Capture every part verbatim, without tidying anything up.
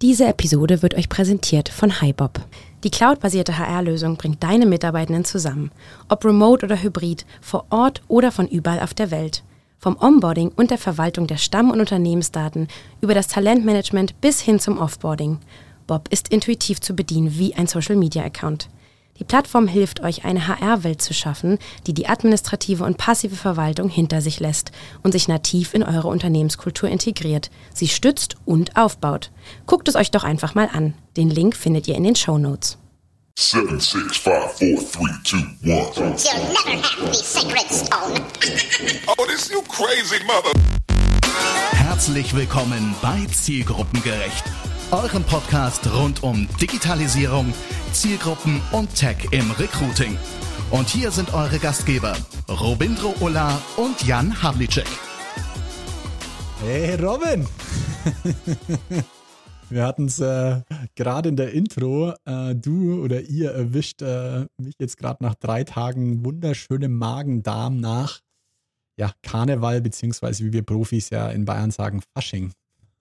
Diese Episode wird euch präsentiert von HiBob. Die cloudbasierte H R-Lösung bringt deine Mitarbeitenden zusammen. Ob remote oder hybrid, vor Ort oder von überall auf der Welt. Vom Onboarding und der Verwaltung der Stamm- und Unternehmensdaten über das Talentmanagement bis hin zum Offboarding. Bob ist intuitiv zu bedienen wie ein Social-Media-Account. Die Plattform hilft euch, eine H R-Welt zu schaffen, die die administrative und passive Verwaltung hinter sich lässt und sich nativ in eure Unternehmenskultur integriert, sie stützt und aufbaut. Guckt es euch doch einfach mal an. Den Link findet ihr in den Shownotes. seven, six, five, four, three, two, one. You'll never have the sacred stone. Oh, this you crazy mother... Herzlich willkommen bei Zielgruppengerecht, eurem Podcast rund um Digitalisierung, Zielgruppen und Tech im Recruiting. Und hier sind eure Gastgeber, Robindro Ulla und Jan Havlicek. Hey Robin! Wir hatten es äh, gerade in der Intro, äh, du oder ihr erwischt äh, mich jetzt gerade nach drei Tagen wunderschönem Magen-Darm nach ja, Karneval, beziehungsweise wie wir Profis ja in Bayern sagen, Fasching.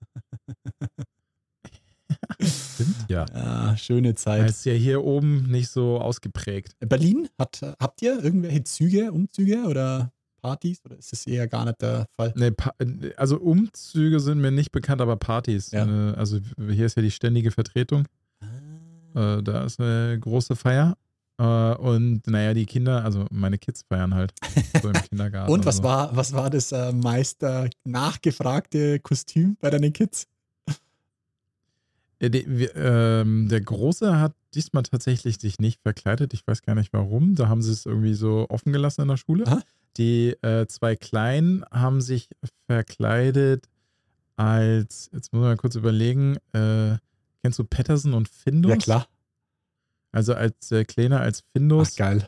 Stimmt, ja. Ja, schöne Zeit. Das ist ja hier oben nicht so ausgeprägt. Berlin, hat, habt ihr irgendwelche Züge, Umzüge oder Partys? Oder ist das eher gar nicht der Fall? Nee, pa- also Umzüge sind mir nicht bekannt, aber Partys. Ja. Äh, Also hier ist ja die ständige Vertretung. Ah. Äh, Da ist eine große Feier. Äh, Und naja, die Kinder, also meine Kids feiern halt so im Kindergarten. Und was so. war, was war das äh, meist äh, nachgefragte Kostüm bei deinen Kids? Ja, die, wir, ähm, der Große hat diesmal tatsächlich sich nicht verkleidet. Ich weiß gar nicht warum. Da haben sie es irgendwie so offen gelassen in der Schule. Aha. Die äh, zwei Kleinen haben sich verkleidet als, jetzt muss man mal kurz überlegen, äh, kennst du Patterson und Findus? Ja, klar. Also als äh, Kleiner als Findus. Ach, geil.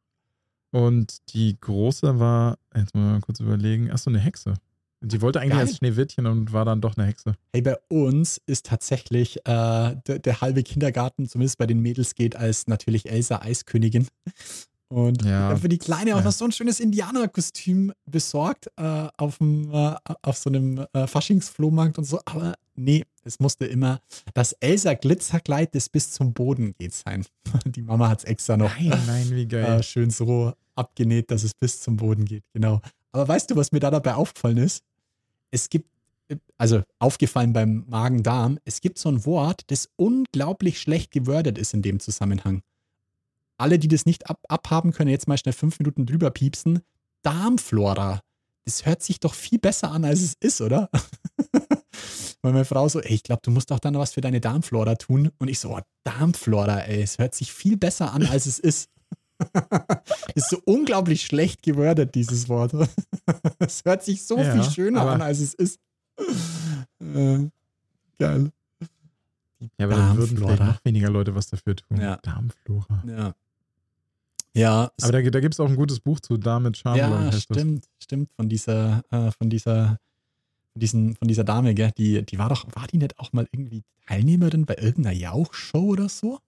Und die Große war, jetzt muss man mal kurz überlegen, achso, eine Hexe. Die wollte eigentlich Geil. als Schneewittchen und war dann doch eine Hexe. Hey, bei uns ist tatsächlich äh, der, der halbe Kindergarten, zumindest bei den Mädels, geht als natürlich Elsa Eiskönigin. Und Ja. für die Kleine auch Ja. noch so ein schönes Indianerkostüm besorgt äh, auf, dem, äh, auf so einem äh, Faschingsflohmarkt und so. Aber nee, es musste immer das Elsa-Glitzerkleid, das bis zum Boden geht, sein. Die Mama hat es extra noch Nein, nein, wie geil. äh, schön so abgenäht, dass es bis zum Boden geht. Genau. Aber weißt du, was mir da dabei aufgefallen ist? Es gibt, also aufgefallen beim Magen-Darm, es gibt so ein Wort, das unglaublich schlecht gewordet ist in dem Zusammenhang. Alle, die das nicht ab, abhaben, können jetzt mal schnell fünf Minuten drüber piepsen. Darmflora. Das hört sich doch viel besser an, als es ist, oder? Weil meine Frau so, ey, ich glaube, du musst doch dann noch was für deine Darmflora tun. Und ich so, oh, Darmflora, ey, es hört sich viel besser an, als es ist. Ist so unglaublich schlecht gewordet, dieses Wort. Es hört sich so Ja, viel schöner aber- an, als es ist. Äh, geil. Ja, aber dann würden vielleicht Darmflora. noch weniger Leute was dafür tun. Ja. Darmflora. Ja. Ja, Aber da, da gibt es auch ein gutes Buch zu, Darm mit Charme. glaub ja, ich, heißt das. stimmt, stimmt, von dieser, äh, von dieser, von diesen, von dieser Dame, gell? Die, die war doch, war die nicht auch mal irgendwie Teilnehmerin bei irgendeiner Jauch-Show oder so?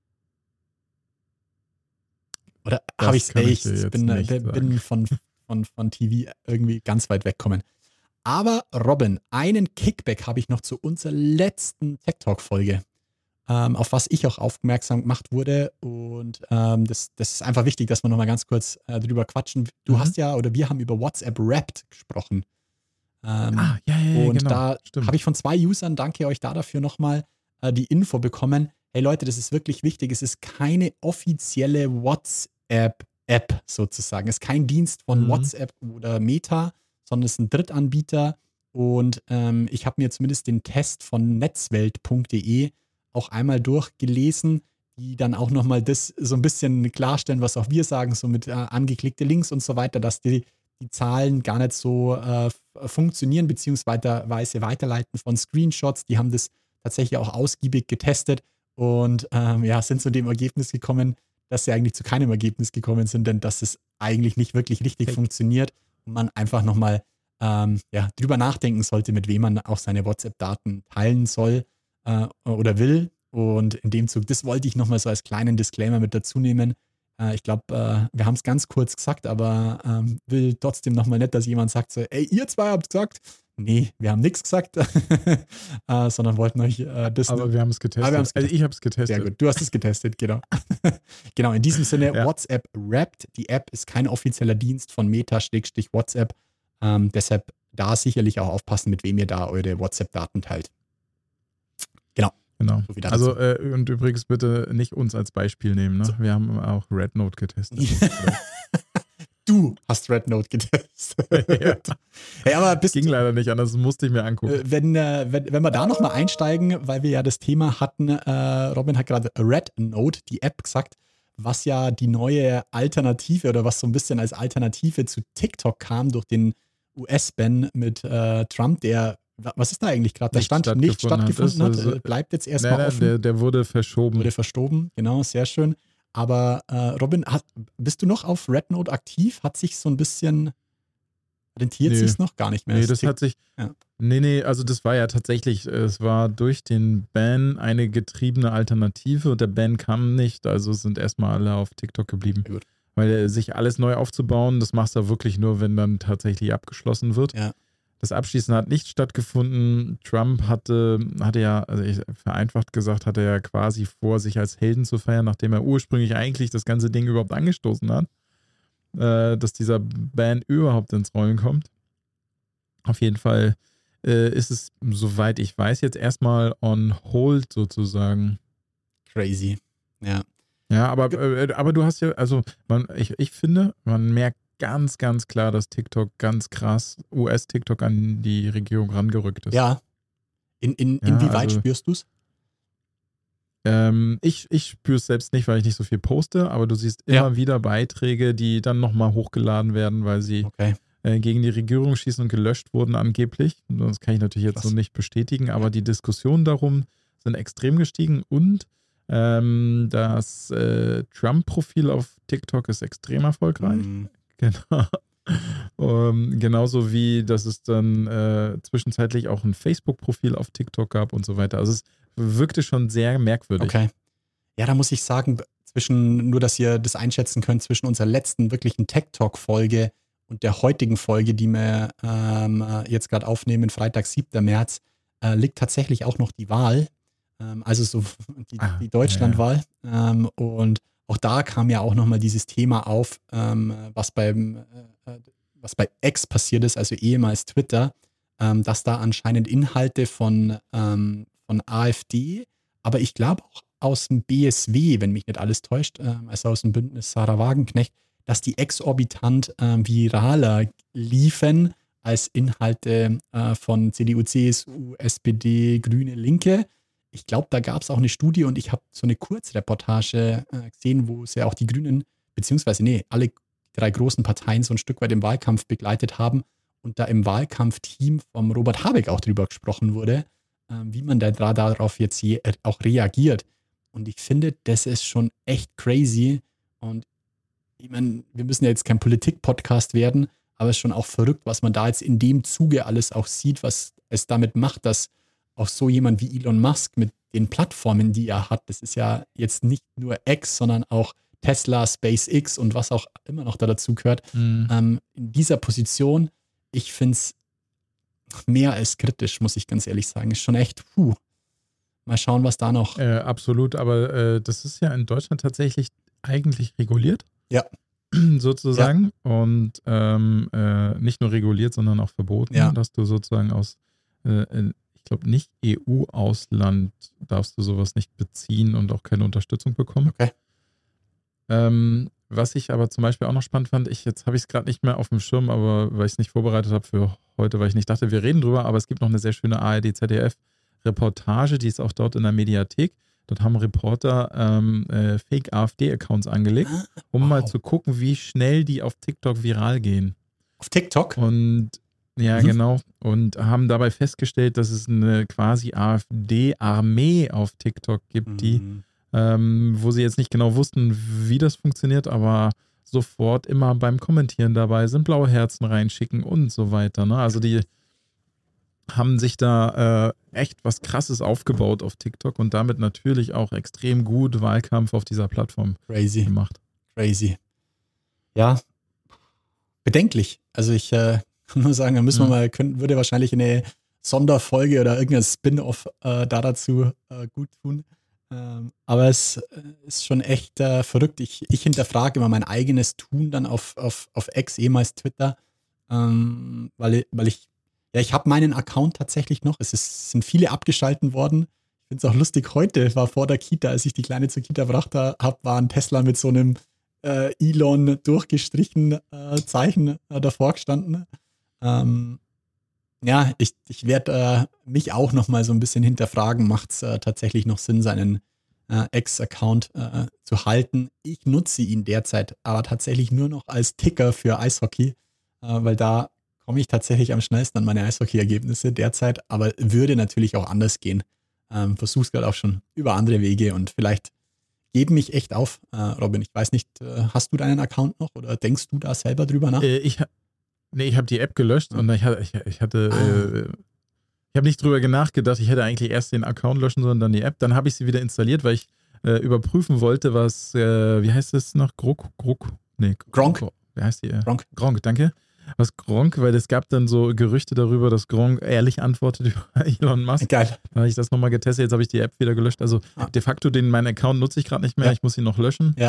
Oder Das habe ich es kann ich echt? dir jetzt bin, nicht bin, bin sagen. von, von, von T V irgendwie ganz weit weggekommen. Aber Robin, einen Kickback habe ich noch zu unserer letzten Tech Talk-Folge, ähm, auf was ich auch aufmerksam gemacht wurde. Und ähm, das, das ist einfach wichtig, dass wir nochmal ganz kurz äh, drüber quatschen. Du Mhm. hast ja, oder wir haben über WhatsApp Wrapped gesprochen. Ähm, Ah, ja, ja, ja, und genau. da Stimmt. habe ich von zwei Usern, danke euch da dafür nochmal, äh, die Info bekommen. Hey Leute, das ist wirklich wichtig. Es ist keine offizielle WhatsApp-App sozusagen. Es ist kein Dienst von Mhm. WhatsApp oder Meta, sondern es ist ein Drittanbieter. Und ähm, ich habe mir zumindest den Test von netzwelt punkt de auch einmal durchgelesen, die dann auch nochmal das so ein bisschen klarstellen, was auch wir sagen, so mit äh, angeklickte Links und so weiter, dass die, die Zahlen gar nicht so äh, f- funktionieren, beziehungsweise weiterleiten von Screenshots. Die haben das tatsächlich auch ausgiebig getestet und ähm, ja, sind zu dem Ergebnis gekommen, dass sie eigentlich zu keinem Ergebnis gekommen sind, denn dass es eigentlich nicht wirklich richtig Fake. funktioniert und man einfach nochmal ähm, ja, drüber nachdenken sollte, mit wem man auch seine WhatsApp-Daten teilen soll äh, oder will. Und in dem Zug, das wollte ich nochmal so als kleinen Disclaimer mit dazu nehmen. Äh, ich glaube, äh, wir haben es ganz kurz gesagt, aber ähm, will trotzdem nochmal nicht, dass jemand sagt so, ey, ihr zwei habt gesagt. Nee, wir haben nichts gesagt, äh, sondern wollten euch äh, das... Aber wir haben es getestet. Aber getestet. Also ich habe es getestet. Sehr gut, du hast es getestet, genau. Genau, in diesem Sinne, Ja. WhatsApp Wrapped. Die App ist kein offizieller Dienst von Meta-WhatsApp. Ähm, deshalb da sicherlich auch aufpassen, mit wem ihr da eure WhatsApp-Daten teilt. Genau. Genau. So viel dazu. Also, äh, und übrigens bitte nicht uns als Beispiel nehmen. Ne? So. Wir haben auch RedNote getestet. Du hast RedNote getestet. Ja. Hey, aber bist Ging leider nicht anders, musste ich mir angucken. Äh, Wenn, äh, wenn, wenn wir da nochmal einsteigen, weil wir ja das Thema hatten, äh, Robin hat gerade RedNote, die App, gesagt, was ja die neue Alternative oder was so ein bisschen als Alternative zu TikTok kam durch den U S-Ban mit äh, Trump, der, was ist da eigentlich gerade? Der Nicht Stand nicht stattgefunden stattgefunden hat, hat. Das ist- äh, bleibt jetzt Nein, erstmal nein, offen. der, der wurde verschoben. Wurde verstoben, genau, sehr schön. Aber äh, Robin, hat, bist du noch auf RedNote aktiv? Hat sich so ein bisschen, rentiert Nee. sich's noch gar nicht mehr? Nee, Es das tickt- hat sich. Ja. Nee, nee, also das war ja tatsächlich, es war durch den Ban eine getriebene Alternative und der Ban kam nicht, also sind erstmal alle auf TikTok geblieben. Sehr gut. Weil äh, sich alles neu aufzubauen, das machst du wirklich nur, wenn dann tatsächlich abgeschlossen wird. Ja. Das Abschließen hat nicht stattgefunden. Trump hatte, hatte ja, also ich, vereinfacht gesagt, hatte ja quasi vor, sich als Helden zu feiern, nachdem er ursprünglich eigentlich das ganze Ding überhaupt angestoßen hat, äh, dass dieser Ban überhaupt ins Rollen kommt. Auf jeden Fall äh, ist es, soweit ich weiß, jetzt erstmal on hold sozusagen. Crazy. Ja. Ja, aber, äh, aber du hast ja, also man, ich, ich finde, man merkt ganz, ganz klar, dass TikTok ganz krass, U S-TikTok an die Regierung rangerückt ist. Ja. In, in, Ja, inwieweit also- spürst du es? Ähm, ich ich spüre es selbst nicht, weil ich nicht so viel poste, aber du siehst immer Ja. wieder Beiträge, die dann nochmal hochgeladen werden, weil sie Okay. äh, gegen die Regierung schießen und gelöscht wurden angeblich. Das kann ich natürlich jetzt Krass. so nicht bestätigen, aber Ja. die Diskussionen darum sind extrem gestiegen und ähm, das äh, Trump-Profil auf TikTok ist extrem erfolgreich. Mhm. Genau. Um, genauso wie, dass es dann äh, zwischenzeitlich auch ein Facebook-Profil auf TikTok gab und so weiter. Also es wirkte schon sehr merkwürdig. Okay. Ja, da muss ich sagen, zwischen, nur dass ihr das einschätzen könnt, zwischen unserer letzten wirklichen Tech-Talk-Folge und der heutigen Folge, die wir ähm, äh, jetzt gerade aufnehmen, Freitag, siebter März, äh, liegt tatsächlich auch noch die Wahl. Ähm, also so die, Ah, die Deutschlandwahl. Ähm, und auch da kam ja auch nochmal dieses Thema auf, ähm, was beim äh, was bei X passiert ist, also ehemals Twitter, ähm, dass da anscheinend Inhalte von, ähm, von AfD, aber ich glaube auch aus dem B S W, wenn mich nicht alles täuscht, ähm, also aus dem Bündnis Sarah Wagenknecht, dass die exorbitant ähm, viraler liefen als Inhalte äh, von C D U, C S U, S P D, Grüne, Linke. Ich glaube, da gab es auch eine Studie und ich habe so eine Kurzreportage äh, gesehen, wo sie auch die Grünen, beziehungsweise nee, alle drei großen Parteien so ein Stück weit im Wahlkampf begleitet haben und da im Wahlkampfteam vom Robert Habeck auch drüber gesprochen wurde, äh, wie man da darauf jetzt je, äh, auch reagiert. Und ich finde, das ist schon echt crazy. Und ich meine, wir müssen ja jetzt kein Politik-Podcast werden, aber es ist schon auch verrückt, was man da jetzt in dem Zuge alles auch sieht, was es damit macht, dass auch so jemand wie Elon Musk mit den Plattformen, die er hat, das ist ja jetzt nicht nur X, sondern auch Tesla, SpaceX und was auch immer noch da dazu gehört, Mhm. ähm, in dieser Position, ich finde es mehr als kritisch, muss ich ganz ehrlich sagen. Ist schon echt, puh. Mal schauen, was da noch. Äh, absolut, aber äh, das ist ja in Deutschland tatsächlich eigentlich reguliert. Ja. Sozusagen. Und ähm, äh, nicht nur reguliert, sondern auch verboten, Ja. dass du sozusagen aus, äh, in- ich glaube nicht E U-Ausland darfst du sowas nicht beziehen und auch keine Unterstützung bekommen. Okay. Ähm, was ich aber zum Beispiel auch noch spannend fand, ich, jetzt habe ich es gerade nicht mehr auf dem Schirm, aber weil ich es nicht vorbereitet habe für heute, weil ich nicht dachte, wir reden drüber, aber es gibt noch eine sehr schöne A R D Z D F-Reportage, die ist auch dort in der Mediathek. Dort haben Reporter ähm, äh, Fake-A f D-Accounts angelegt, um Wow. mal zu gucken, wie schnell die auf TikTok viral gehen. Auf TikTok? Und ja, Mhm. genau. Und haben dabei festgestellt, dass es eine quasi A f D-Armee auf TikTok gibt, die Mhm. ähm, wo sie jetzt nicht genau wussten, wie das funktioniert, aber sofort immer beim Kommentieren dabei sind, blaue Herzen reinschicken und so weiter. Ne? Also die haben sich da äh, echt was Krasses aufgebaut auf TikTok und damit natürlich auch extrem gut Wahlkampf auf dieser Plattform Crazy. gemacht. crazy. Ja, bedenklich. Also ich äh, kann nur sagen, da müssen wir Mhm. mal, können, würde wahrscheinlich eine Sonderfolge oder irgendein Spin-off äh, da dazu äh, gut tun. Ähm, aber es äh, ist schon echt äh, verrückt. Ich, ich hinterfrage immer mein eigenes Tun dann auf, auf, auf X, ehemals Twitter, ähm, weil, weil ich, ja, ich habe meinen Account tatsächlich noch. Es ist, sind viele abgeschalten worden. Ich finde es auch lustig, heute war vor der Kita, als ich die Kleine zur Kita gebracht habe, war ein Tesla mit so einem äh, Elon durchgestrichen äh, Zeichen äh, davor gestanden. Ähm, ja, ich, ich werde äh, mich auch noch mal so ein bisschen hinterfragen, macht es äh, tatsächlich noch Sinn, seinen äh, Ex-Account äh, zu halten. Ich nutze ihn derzeit aber tatsächlich nur noch als Ticker für Eishockey, äh, weil da komme ich tatsächlich am schnellsten an meine Eishockey-Ergebnisse derzeit, aber würde natürlich auch anders gehen. Ähm, versuch's gerade auch schon über andere Wege und vielleicht geben mich echt auf, äh, Robin. Ich weiß nicht, äh, hast du deinen Account noch oder denkst du da selber drüber nach? Äh, ich, ha- nee, ich habe die App gelöscht und ich hatte, ich, ich hatte, Ah. äh, ich habe nicht drüber nachgedacht. Ich hätte eigentlich erst den Account löschen sollen, dann die App. Dann habe ich sie wieder installiert, weil ich äh, überprüfen wollte, was, äh, wie heißt das noch? Grok, Grok, nee, Gronk. Wie heißt die? äh? Gronk. Gronk, danke. Was Gronk, weil es gab dann so Gerüchte darüber, dass Gronk ehrlich antwortet über Elon Musk. Geil. Dann habe ich das nochmal getestet, jetzt habe ich die App wieder gelöscht. Also Ah. de facto den meinen Account nutze ich gerade nicht mehr, Ja. ich muss ihn noch löschen. Ja.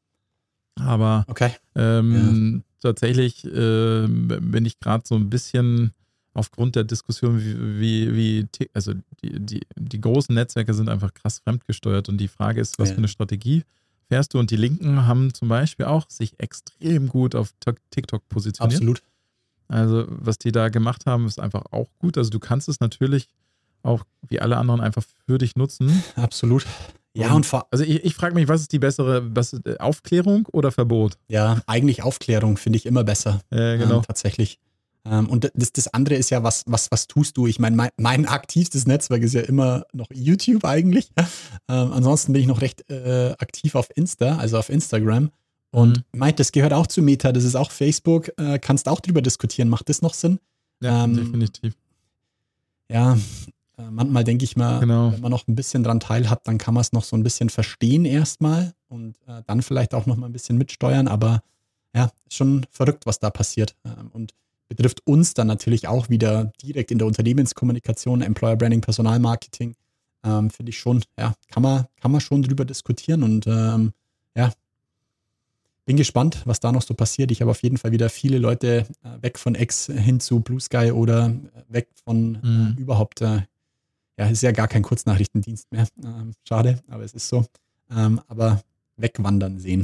Aber Okay. ähm, tatsächlich äh, bin ich gerade so ein bisschen aufgrund der Diskussion, wie, wie, wie Ti- also die, die, die großen Netzwerke sind einfach krass fremdgesteuert und die Frage ist, was Ja. für eine Strategie fährst du? Und die Linken haben zum Beispiel auch sich extrem gut auf Tik- TikTok positioniert. Absolut. Also was die da gemacht haben, ist einfach auch gut. Also du kannst es natürlich auch wie alle anderen einfach für dich nutzen. Absolut. Ja, Und- und vor, Also ich, ich frage mich, was ist die bessere, was ist, äh, Aufklärung oder Verbot? ja, eigentlich Aufklärung finde ich immer besser. Äh, genau. Ähm, tatsächlich. Ähm, und das, das andere ist ja, was, was, was tust du? Ich meine, mein, mein aktivstes Netzwerk ist ja immer noch YouTube eigentlich. Ähm, ansonsten bin ich noch recht äh, aktiv auf Insta, also auf Instagram. Und Mhm. meint, das gehört auch zu Meta, das ist auch Facebook. Äh, kannst auch drüber diskutieren. Macht das noch Sinn? Ja, ähm, definitiv. Ja, äh, manchmal denke ich mal, Genau. wenn man noch ein bisschen dran teilhat, dann kann man es noch so ein bisschen verstehen erstmal und äh, dann vielleicht auch noch mal ein bisschen mitsteuern. Aber ja, ist schon verrückt, was da passiert. Ähm, und betrifft uns dann natürlich auch wieder direkt in der Unternehmenskommunikation, Employer Branding, Personalmarketing. Ähm, Finde ich schon, ja, kann man, kann man schon drüber diskutieren und ähm, ja, bin gespannt, was da noch so passiert. Ich habe auf jeden Fall wieder viele Leute äh, weg von X hin zu Blue Sky oder äh, weg von Mhm. äh, überhaupt, äh, ja, ist ja gar kein Kurznachrichtendienst mehr. Ähm, schade, aber es ist so. Ähm, aber wegwandern sehen.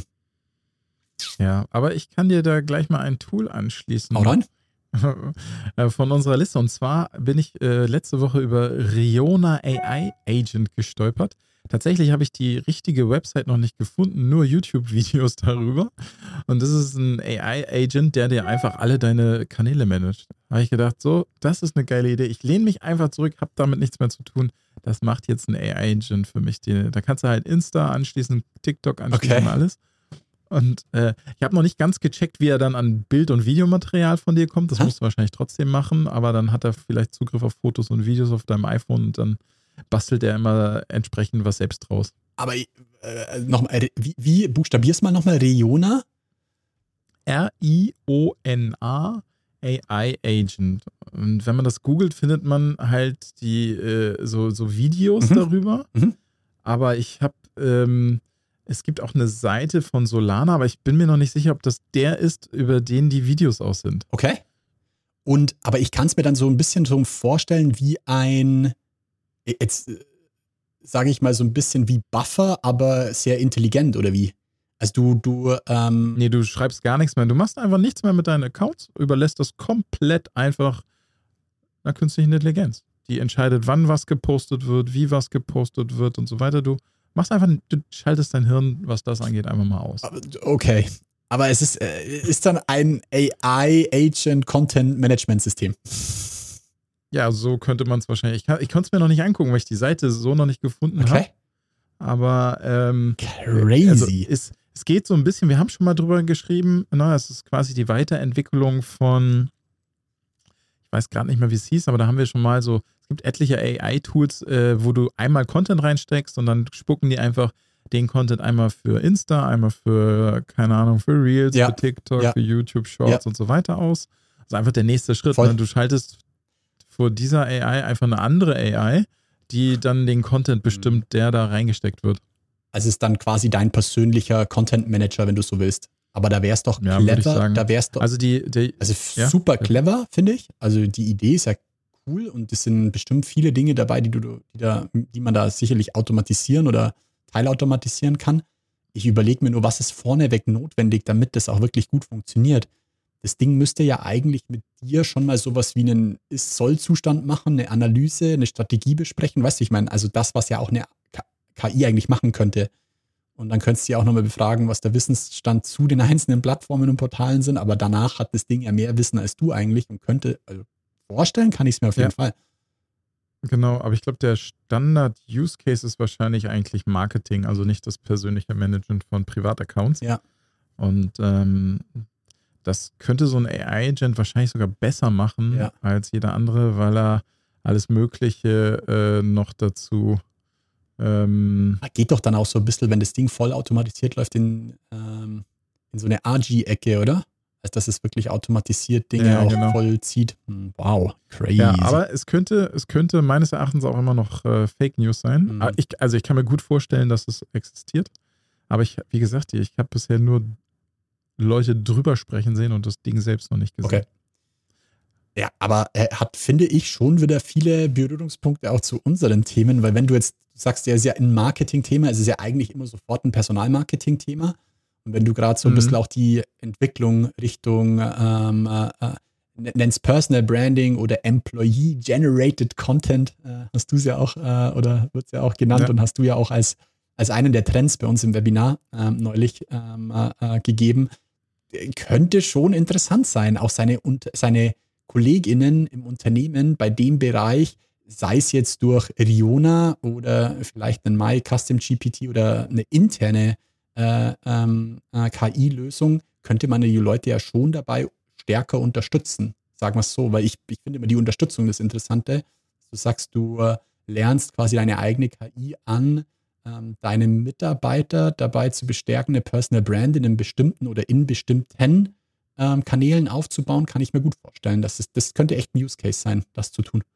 Ja, aber ich kann dir da gleich mal ein Tool anschließen. Hau rein. Äh, von unserer Liste. Und zwar bin ich äh, letzte Woche über Riona A I Agent gestolpert. Tatsächlich habe ich die richtige Website noch nicht gefunden, nur YouTube-Videos darüber. Und das ist ein A I-Agent, der dir einfach alle deine Kanäle managt. Da habe ich gedacht, so, das ist eine geile Idee. Ich lehne mich einfach zurück, habe damit nichts mehr zu tun. Das macht jetzt ein A I-Agent für mich. Die, da kannst du halt Insta anschließen, TikTok anschließen, Okay. alles. Und äh, ich habe noch nicht ganz gecheckt, wie er dann an Bild- und Videomaterial von dir kommt. Das Hä? musst du wahrscheinlich trotzdem machen, aber dann hat er vielleicht Zugriff auf Fotos und Videos auf deinem iPhone und dann bastelt er immer entsprechend was selbst draus. Aber äh, nochmal, wie, wie buchstabierst du mal nochmal Riona? R I O N A A I Agent. Und wenn man das googelt, findet man halt die äh, so, so Videos Mhm. darüber. Mhm. Aber ich habe, ähm, es gibt auch eine Seite von Solana, aber ich bin mir noch nicht sicher, ob das der ist, über den die Videos auch sind. Okay. Und, aber ich kann es mir dann so ein bisschen so vorstellen wie ein, jetzt äh, sage ich mal so ein bisschen wie Buffer, aber sehr intelligent oder wie? Also du, du, ähm, Nee, du schreibst gar nichts mehr. Du machst einfach nichts mehr mit deinen Accounts, überlässt das komplett einfach einer künstlichen Intelligenz. Die entscheidet, wann was gepostet wird, wie was gepostet wird und so weiter. Du machst einfach, du schaltest dein Hirn, was das angeht, einfach mal aus. okay. Aber es ist, äh, ist dann ein A I-Agent-Content-Management-System. Ja, so könnte man es wahrscheinlich. Ich, kann- ich konnte es mir noch nicht angucken, weil ich die Seite so noch nicht gefunden habe. Okay. Aber ähm, Crazy. Also es, es geht so ein bisschen, wir haben schon mal drüber geschrieben, ne, es ist quasi die Weiterentwicklung von, ich weiß gerade nicht mehr, wie es hieß, aber da haben wir schon mal so, es gibt etliche A I-Tools, äh, wo du einmal Content reinsteckst und dann spucken die einfach den Content einmal für Insta, einmal für, keine Ahnung, für Reels, Ja. für TikTok, Ja. für YouTube Shorts Ja. und so weiter aus. Das ist einfach der nächste Schritt. Voll. Ne? Du schaltest vor dieser A I einfach eine andere A I, die dann den Content bestimmt, der da reingesteckt wird. Also es ist dann quasi dein persönlicher Content Manager, wenn du so willst. Aber da wär's doch Ja, würde ich clever, sagen. da wär's doch, Also die, die also ja. super clever, finde ich. Also die Idee ist ja cool und es sind bestimmt viele Dinge dabei, die du, die da, die man da sicherlich automatisieren oder teilautomatisieren kann. Ich überlege mir nur, was ist vorneweg notwendig, damit das auch wirklich gut funktioniert. Das Ding müsste ja eigentlich mit dir schon mal sowas wie einen Ist-Soll-Zustand machen, eine Analyse, eine Strategie besprechen. Weißt du, ich meine, also das, was ja auch eine K I eigentlich machen könnte. Und dann könntest du ja auch nochmal befragen, was der Wissensstand zu den einzelnen Plattformen und Portalen sind. Aber danach hat das Ding ja mehr Wissen als du eigentlich und könnte, also vorstellen kann ich es mir auf jeden Ja. Fall. Genau, aber ich glaube, der Standard-Use-Case ist wahrscheinlich eigentlich Marketing, also nicht das persönliche Management von Privataccounts. Ja. Und ähm, das könnte so ein A I-Agent wahrscheinlich sogar besser machen Ja. als jeder andere, weil er alles Mögliche äh, noch dazu ähm, Geht doch dann auch so ein bisschen, wenn das Ding voll automatisiert läuft, in, ähm, in so eine R G-Ecke, oder? Also, dass es wirklich automatisiert Dinge Ja, auch genau. voll zieht. Hm, Wow, crazy. Ja, aber es könnte, es könnte meines Erachtens auch immer noch äh, Fake News sein. Mhm. Aber Ich, also ich kann mir gut vorstellen, dass es existiert. Aber ich, wie gesagt, ich habe bisher nur Leute drüber sprechen sehen und das Ding selbst noch nicht gesehen. Okay. Ja, aber er hat, finde ich, schon wieder viele Berührungspunkte auch zu unseren Themen, weil wenn du jetzt sagst, er ist ja ein Marketing-Thema, es ist ja eigentlich immer sofort ein Personalmarketing-Thema. Und wenn du gerade so ein Mhm. bisschen auch die Entwicklung Richtung, ähm, äh, äh, nennst Personal Branding oder Employee-Generated Content, äh, hast du es ja auch, äh, oder wird es ja auch genannt Ja. und hast du ja auch als, als einen der Trends bei uns im Webinar ähm, neulich ähm, äh, äh, gegeben, könnte schon interessant sein, auch seine, und, seine KollegInnen im Unternehmen bei dem Bereich, sei es jetzt durch Riona oder vielleicht einen My Custom G P T oder eine interne äh, ähm, äh, K I-Lösung, könnte man die Leute ja schon dabei stärker unterstützen. Sagen wir es so, weil ich, ich finde immer die Unterstützung das Interessante. Du sagst, du äh, lernst quasi deine eigene K I an, ähm, deine Mitarbeiter dabei zu bestärken, eine Personal Brand in einem bestimmten oder in bestimmten ähm, Kanälen aufzubauen, kann ich mir gut vorstellen. Das, ist, das könnte echt ein Use Case sein, das zu tun.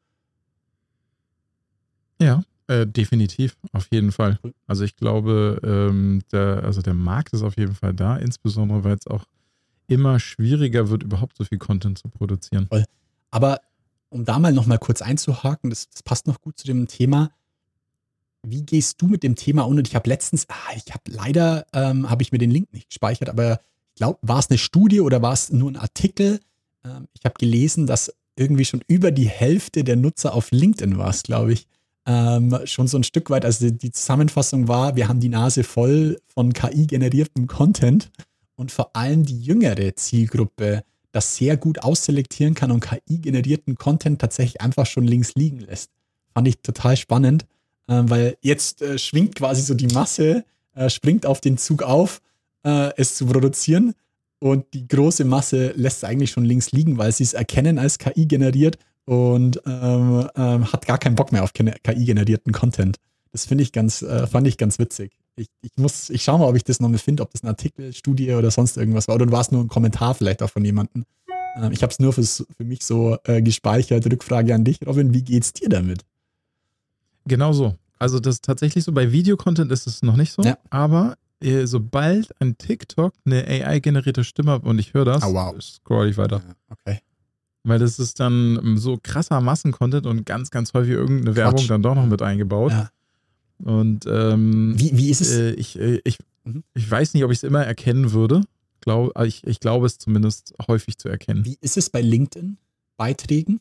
Ja, äh, definitiv, auf jeden Fall. Cool. Also ich glaube, ähm, der, also der Markt ist auf jeden Fall da, insbesondere weil es auch immer schwieriger wird, überhaupt so viel Content zu produzieren. Aber um da mal noch mal kurz einzuhaken, das, das passt noch gut zu dem Thema. Wie gehst du mit dem Thema um? Und ich habe letztens, ah, ich habe leider, ähm, habe ich mir den Link nicht gespeichert, aber ich glaube, war es eine Studie oder war es nur ein Artikel? Ähm, ich habe gelesen, dass irgendwie schon über die Hälfte der Nutzer auf LinkedIn war es, glaube ich, ähm, schon so ein Stück weit. Also die, die Zusammenfassung war, wir haben die Nase voll von K I-generiertem Content und vor allem die jüngere Zielgruppe das sehr gut ausselektieren kann und K I-generierten Content tatsächlich einfach schon links liegen lässt. Fand ich total spannend, äh, weil jetzt äh, schwingt quasi so die Masse, äh, springt auf den Zug auf, äh, es zu produzieren und die große Masse lässt es eigentlich schon links liegen, weil sie es erkennen als K I generiert und ähm, ähm, hat gar keinen Bock mehr auf K I-generierten Content. Das finde ich ganz, äh, fand ich ganz witzig. Ich, ich muss, ich schau mal, ob ich das noch mal finde, ob das ein Artikel, Studie oder sonst irgendwas war. Oder war es nur ein Kommentar vielleicht auch von jemandem. Ähm, ich habe es nur fürs, für mich so äh, gespeichert. Rückfrage an dich, Robin, wie geht's dir damit? Genau so. Also das ist tatsächlich so, bei Videocontent ist es noch nicht so, Ja. aber äh, sobald ein TikTok eine A I-generierte Stimme hat und ich höre das, Oh, wow. scroll ich weiter. Okay. Weil das ist dann so krasser Massencontent und ganz, ganz häufig irgendeine Werbung Quatsch. dann doch noch mit eingebaut. Ja. Und ähm, Wie, wie ist es? äh, ich, äh, ich, Mhm. ich weiß nicht, ob ich es immer erkennen würde. Glaub, äh, ich, ich glaube es zumindest häufig zu erkennen. Wie ist es bei LinkedIn-Beiträgen?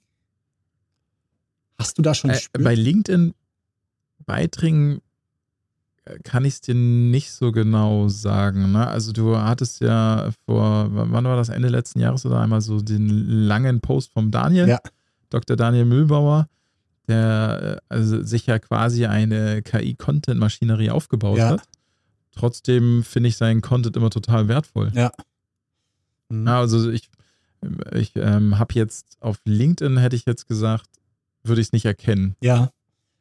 Hast du da schon Äh, gespürt? bei LinkedIn-Beiträgen äh, kann ich es dir nicht so genau sagen. Ne? Also du hattest ja vor, wann war das, Ende letzten Jahres oder einmal so den langen Post vom Daniel, Ja. Doktor Daniel Mühlbauer, der äh, also sich ja quasi eine K I-Content-Maschinerie aufgebaut Ja. hat. Trotzdem finde ich seinen Content immer total wertvoll. Ja. Mhm. Ja, also ich, ich ähm, habe jetzt auf LinkedIn, hätte ich jetzt gesagt, würde ich es nicht erkennen. Ja.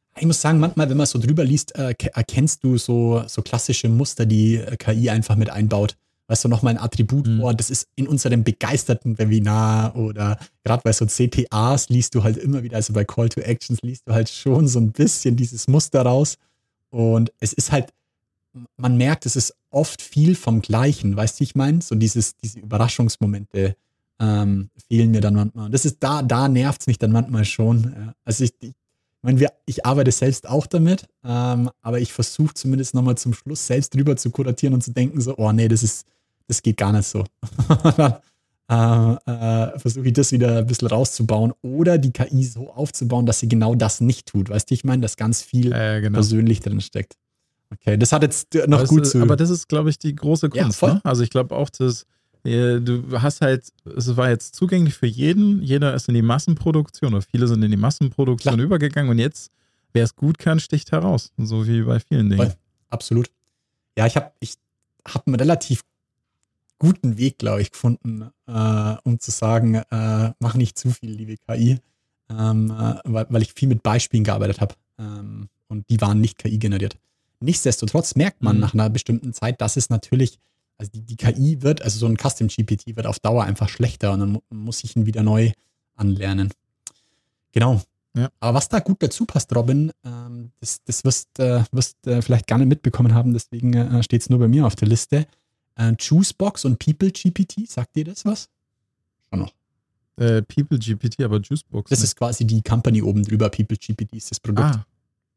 Ich muss sagen, manchmal, wenn man so drüber liest, äh, erkennst du so, so klassische Muster, die K I einfach mit einbaut. Weißt du, nochmal ein Attribut, mhm. oh, das ist in unserem begeisterten Webinar oder gerade bei so C T As liest du halt immer wieder, also bei Call to Actions liest du halt schon so ein bisschen dieses Muster raus. Und es ist halt, man merkt, es ist oft viel vom Gleichen, weißt du, wie ich meine? So dieses, diese Überraschungsmomente ähm, fehlen mir dann manchmal. Und das ist da, da nervt es mich dann manchmal schon. Ja. Also ich, ich Ich meine, wir, ich arbeite selbst auch damit, ähm, aber ich versuche zumindest nochmal zum Schluss selbst drüber zu kuratieren und zu denken so, oh nee, das ist, das geht gar nicht so. Dann äh, äh, versuche ich das wieder ein bisschen rauszubauen oder die K I so aufzubauen, dass sie genau das nicht tut. Weißt du, ich meine, dass ganz viel äh, genau. persönlich drin steckt. Okay, das hat jetzt noch aber gut ist, zu... Aber das ist, glaube ich, die große Kunst. Ja, ne? Also ich glaube auch, dass du hast halt, es war jetzt zugänglich für jeden, jeder ist in die Massenproduktion oder viele sind in die Massenproduktion Klar. übergegangen und jetzt, wer es gut kann, sticht heraus. So wie bei vielen Dingen. Voll. Absolut. Ja, ich habe ich hab einen relativ guten Weg, glaube ich, gefunden, äh, um zu sagen, äh, mach nicht zu viel, liebe K I, ähm, äh, weil, weil ich viel mit Beispielen gearbeitet habe ähm, und die waren nicht K I generiert. Nichtsdestotrotz merkt man mhm. nach einer bestimmten Zeit, dass es natürlich Also die, die K I wird, also so ein Custom-G P T wird auf Dauer einfach schlechter und dann mu- muss ich ihn wieder neu anlernen. Genau. Ja. Aber was da gut dazu passt, Robin, ähm, das, das wirst du äh, äh, vielleicht gar nicht mitbekommen haben, deswegen äh, steht es nur bei mir auf der Liste. Äh, Juicebox und PeopleGPT, sagt dir das was? Schon noch. Äh, PeopleGPT, aber Juicebox. Das nicht. Ist quasi die Company oben drüber, PeopleGPT ist das Produkt. Ah,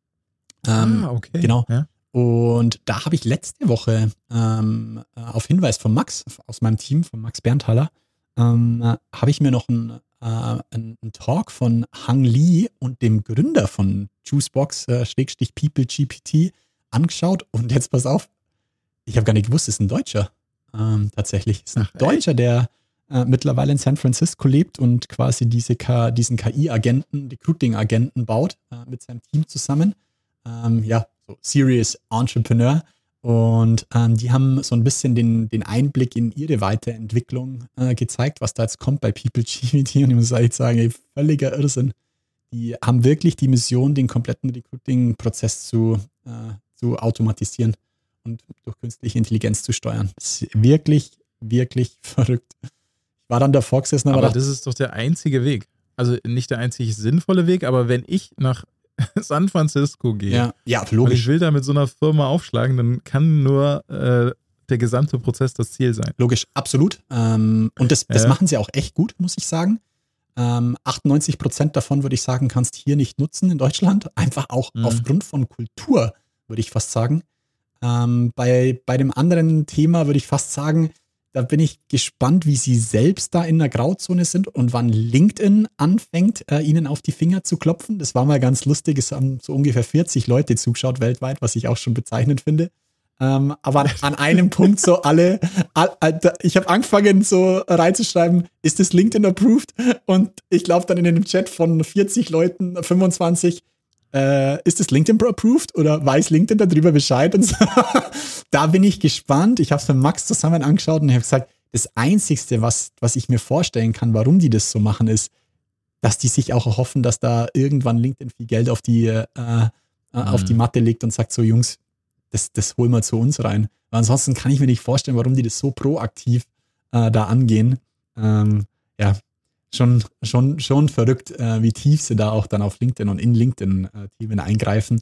ähm, ah okay. Genau. Ja. Und da habe ich letzte Woche ähm, auf Hinweis von Max, aus meinem Team, von Max Berntaler, ähm, äh, habe ich mir noch einen ein, ein Talk von Hang Lee und dem Gründer von Juicebox, äh, Schrägstrich PeopleGPT, angeschaut. Und jetzt pass auf, ich habe gar nicht gewusst, es ist ein Deutscher. Ähm, tatsächlich. Es ist ein Ach, Deutscher, ey. der äh, mittlerweile in San Francisco lebt und quasi diese K- diesen K I-Agenten, Recruiting-Agenten baut, äh, mit seinem Team zusammen. Ähm, ja, so Serious Entrepreneur. Und ähm, die haben so ein bisschen den, den Einblick in ihre Weiterentwicklung äh, gezeigt, was da jetzt kommt bei PeopleGPT. Und ich muss echt sagen, ey, völliger Irrsinn. Die haben wirklich die Mission, den kompletten Recruiting-Prozess zu, äh, zu automatisieren und durch künstliche Intelligenz zu steuern. Das ist wirklich, wirklich verrückt. Ich war dann davor gesessen, aber, aber dachte, das ist doch der einzige Weg. Also nicht der einzig sinnvolle Weg, aber wenn ich nach San Francisco gehe, ja, ja, und logisch. ich will da mit so einer Firma aufschlagen, dann kann nur äh, der gesamte Prozess das Ziel sein. Logisch, absolut. Ähm, und das, das ja. machen sie auch echt gut, muss ich sagen. Ähm, achtundneunzig Prozent davon, würde ich sagen, kannst hier nicht nutzen in Deutschland. Einfach auch mhm. aufgrund von Kultur, würde ich fast sagen. Ähm, bei, bei dem anderen Thema würde ich fast sagen, da bin ich gespannt, wie sie selbst da in der Grauzone sind und wann LinkedIn anfängt, äh, ihnen auf die Finger zu klopfen. Das war mal ganz lustig. Es haben so ungefähr vierzig Leute zugeschaut weltweit, was ich auch schon bezeichnend finde. Ähm, aber an einem Punkt so alle, all, all, ich habe angefangen so reinzuschreiben, ist das LinkedIn approved? Und ich glaube dann in dem Chat von vierzig Leuten, fünfundzwanzig, äh, ist das LinkedIn approved oder weiß LinkedIn darüber Bescheid? Und so. Da bin ich gespannt. Ich habe es mit Max zusammen angeschaut und ich habe gesagt, das Einzigste, was, was ich mir vorstellen kann, warum die das so machen, ist, dass die sich auch erhoffen, dass da irgendwann LinkedIn viel Geld auf die, äh, mhm. auf die Matte legt und sagt so, Jungs, das, das holen wir zu uns rein. Weil ansonsten kann ich mir nicht vorstellen, warum die das so proaktiv äh, da angehen. Ähm, ja, schon, schon, schon verrückt, äh, wie tief sie da auch dann auf LinkedIn und in LinkedIn-Themen äh, eingreifen.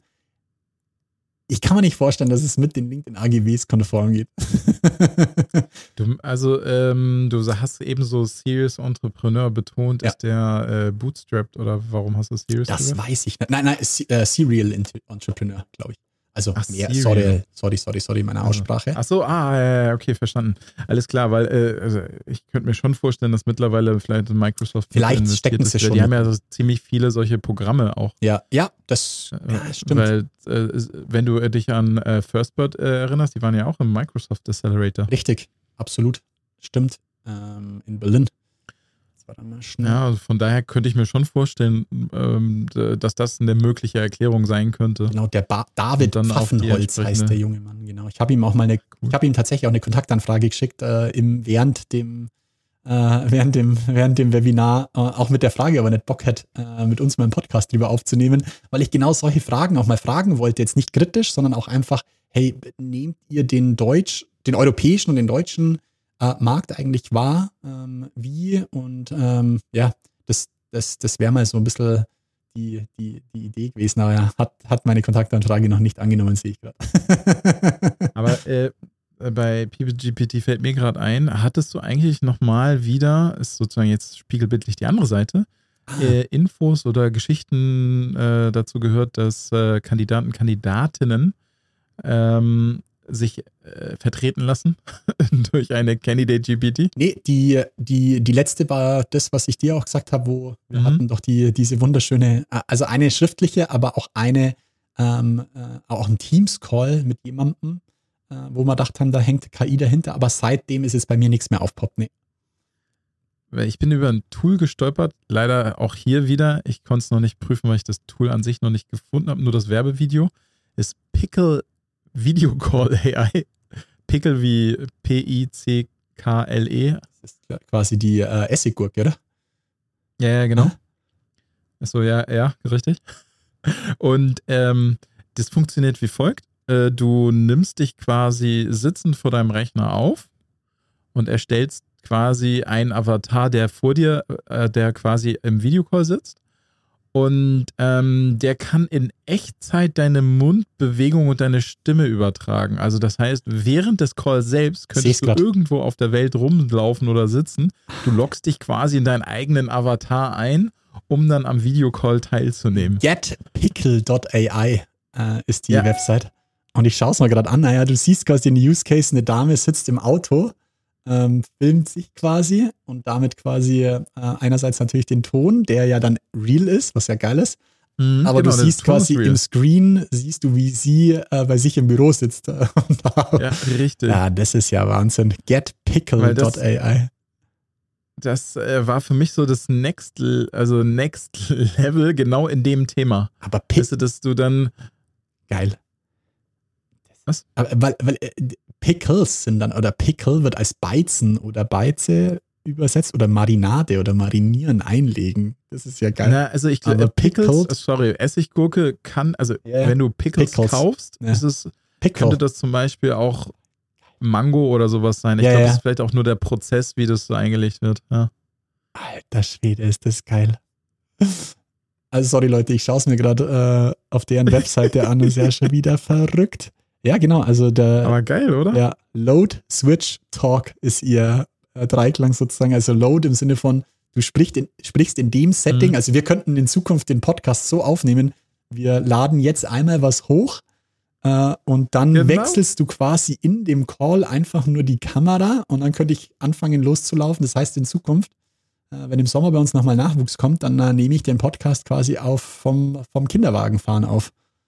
Ich kann mir nicht vorstellen, dass es mit den LinkedIn-A G Bs konform geht. du, also, ähm, du hast eben so Serious Entrepreneur betont. Ja. Ist der äh, bootstrapped oder warum hast du Serious Das gesagt? weiß ich nicht. Nein, nein, äh, Serial Entrepreneur, glaube ich. Also, Ach, mehr, sorry, sorry, sorry, sorry, meine Aussprache. Ach so, ah, okay, verstanden. Alles klar, weil äh, also ich könnte mir schon vorstellen, dass mittlerweile vielleicht Microsoft vielleicht stecken sie ist, schon. Die haben ja so ziemlich viele solche Programme auch. Ja, ja, das ja, stimmt. Weil, äh, wenn du dich an äh, FirstBird äh, erinnerst, die waren ja auch im Microsoft Accelerator. Richtig, absolut. Stimmt. Ähm, in Berlin. Warte mal schnell. Ja, also von daher könnte ich mir schon vorstellen, ähm, dass das eine mögliche Erklärung sein könnte. Genau, der ba- David Pfaffenholz heißt der junge Mann, genau. Ich habe ihm auch mal eine, cool. ich habe ihm tatsächlich auch eine Kontaktanfrage geschickt, äh, im, während dem äh, während, dem, während dem Webinar äh, auch mit der Frage, aber nicht Bock hat, äh, mit uns mal einen Podcast drüber aufzunehmen, weil ich genau solche Fragen auch mal fragen wollte. Jetzt nicht kritisch, sondern auch einfach, hey, nehmt ihr den Deutsch, den europäischen und den deutschen äh, Markt eigentlich wahr? Ähm, wie? Und ähm, ja, das, das, das wäre mal so ein bisschen die, die, die Idee gewesen, aber ja, hat, hat meine Kontaktanfrage noch nicht angenommen, sehe ich gerade. Aber äh, bei PeopleGPT fällt mir gerade ein, hattest du eigentlich nochmal wieder, ist sozusagen jetzt spiegelbildlich die andere Seite, ah. äh, Infos oder Geschichten äh, dazu gehört, dass äh, Kandidaten, Kandidatinnen ähm, sich äh, vertreten lassen durch eine Candidate G P T? Nee, die, die, die letzte war das, was ich dir auch gesagt habe, wo wir Mhm. hatten doch die, diese wunderschöne, also eine schriftliche, aber auch eine, ähm, äh, auch ein Teams-Call mit jemandem, äh, wo wir gedacht haben, da hängt K I dahinter, aber seitdem ist es bei mir nichts mehr aufpoppt. Nee. Weil Ich bin über ein Tool gestolpert, leider auch hier wieder. Ich konnte es noch nicht prüfen, weil ich das Tool an sich noch nicht gefunden habe. Nur das Werbevideo ist Pickle Video Call A I. Pickle wie P I C K L E. Das ist quasi die äh, Essiggurke, oder? Ja, ja, genau. Ah. Achso, ja, ja, richtig. Und ähm, das funktioniert wie folgt. Äh, du nimmst dich quasi sitzend vor deinem Rechner auf und erstellst quasi einen Avatar, der vor dir, äh, der quasi im Videocall sitzt. Und ähm, der kann in Echtzeit deine Mundbewegung und deine Stimme übertragen. Also das heißt, während des Calls selbst Seh's könntest du grad. irgendwo auf der Welt rumlaufen oder sitzen. Du loggst dich quasi in deinen eigenen Avatar ein, um dann am Videocall teilzunehmen. getpickle Punkt A I äh, ist die Ja. Website. Und ich schaue es mal gerade an. Naja, du siehst quasi den Use Case, eine Dame sitzt im Auto, ähm, filmt sich quasi und damit quasi äh, einerseits natürlich den Ton, der ja dann real ist, was ja geil ist. Mhm, Aber genau, du der siehst Ton ist quasi real. im Screen, siehst du, wie sie äh, bei sich im Büro sitzt. Und da- Ja, richtig. ja, das ist ja Wahnsinn. getpickle Weil das- Punkt A I. Das äh, war für mich so das Next, also Next Level genau in dem Thema. Aber Pick, Weißt du, dass du dann, geil. Was? Aber, weil, weil äh, Pickles sind dann, oder Pickle wird als Beizen oder Beize übersetzt oder Marinade oder marinieren, einlegen. Das ist ja geil. na, also ich Aber glaube, Pickles, pickled- äh, sorry, Essiggurke kann, also Ja, wenn du Pickles, Pickles. kaufst, Ja. ist es, Pickle. könnte das zum Beispiel auch Mango oder sowas sein. Ich Ja, glaube, ja. das ist vielleicht auch nur der Prozess, wie das so eingelegt wird. Ja. Alter Schwede, ist das geil. Also sorry Leute, ich schaue es mir gerade äh, auf deren Webseite an und ist ja schon wieder verrückt. Ja, genau, also der Aber geil, oder? ja, Load, Switch, Talk ist ihr äh, Dreiklang sozusagen. Also Load im Sinne von, du sprichst in, sprichst in dem Setting, Mhm. also wir könnten in Zukunft den Podcast so aufnehmen, wir laden jetzt einmal was hoch äh, und dann Genau. wechselst du quasi in dem Call einfach nur die Kamera und dann könnte ich anfangen loszulaufen. Das heißt in Zukunft, äh, wenn im Sommer bei uns nochmal Nachwuchs kommt, dann äh, nehme ich den Podcast quasi auf vom, vom Kinderwagenfahren auf.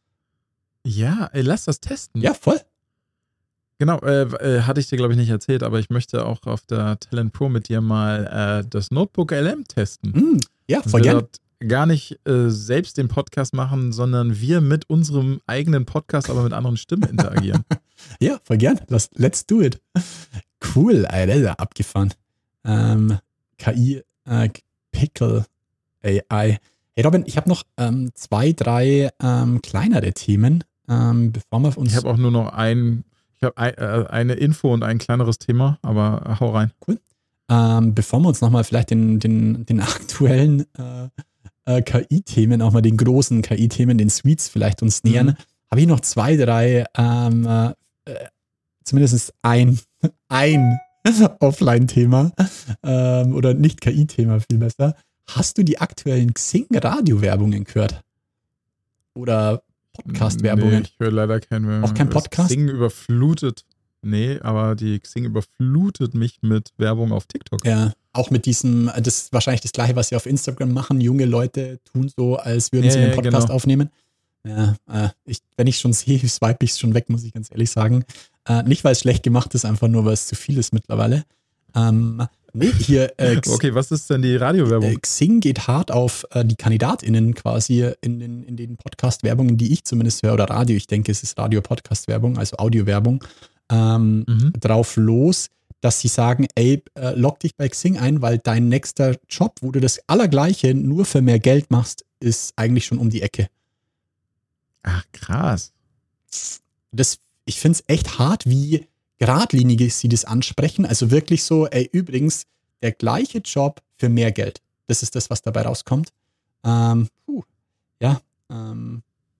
Ja, ey, lass das testen. Ja, voll. Genau, äh, äh, hatte ich dir, glaube ich, nicht erzählt, aber ich möchte auch auf der Talent Pro mit dir mal äh, das Notebook L M testen. Mm, ja, Dass voll wir gern. dort gar nicht äh, selbst den Podcast machen, sondern wir mit unserem eigenen Podcast, aber mit anderen Stimmen interagieren. Ja, voll gern. Let's, let's do it. Cool, Alter, ist ja abgefahren. Ähm, K I, äh, Pickle A I. Hey Robin, ich habe noch ähm, zwei, drei ähm, kleinere Themen, ähm, bevor wir uns. Ich habe auch nur noch ein, ich habe ein, äh, eine Info und ein kleineres Thema, aber hau rein. ähm, bevor wir uns nochmal vielleicht den, den, den aktuellen äh, äh, K I-Themen, auch mal den großen K I-Themen, den Suites vielleicht uns nähern, Mhm. habe ich noch zwei, drei, ähm, äh, äh, zumindest ein, ein Offline-Thema ähm, oder nicht K I-Thema viel besser. Hast du die aktuellen Xing-Radio-Werbungen gehört? Oder Podcast-Werbungen? Nee, ich höre leider keinen mehr. Auch kein Das Podcast? Xing überflutet, nee, aber die Xing überflutet mich mit Werbung auf TikTok. Ja, auch mit diesem, das ist wahrscheinlich das Gleiche, was sie auf Instagram machen. Junge Leute tun so, als würden Ja, sie einen ja, Podcast genau. aufnehmen. Ja, äh, ich, wenn ich schon sehe, swipe ich es schon weg, muss ich ganz ehrlich sagen. Äh, nicht, weil es schlecht gemacht ist, einfach nur, weil es zu viel ist mittlerweile. Ähm, nee, hier, äh, X- Okay, was ist denn die äh, Radiowerbung? Xing geht hart auf äh, die KandidatInnen quasi in den, in den Podcast-Werbungen, die ich zumindest höre, oder Radio. Ich denke, es ist Radio-Podcast-Werbung, also Audio-Werbung, ähm, Mhm. drauf los, dass sie sagen, ey, äh, log dich bei Xing ein, weil dein nächster Job, wo du das Allergleiche nur für mehr Geld machst, ist eigentlich schon um die Ecke. Ach, krass. Das, ich finde es echt hart, wie geradlinig sie das ansprechen. Also wirklich so, ey, übrigens, der gleiche Job für mehr Geld. Das ist das, was dabei rauskommt. Ähm, puh, ja, ähm,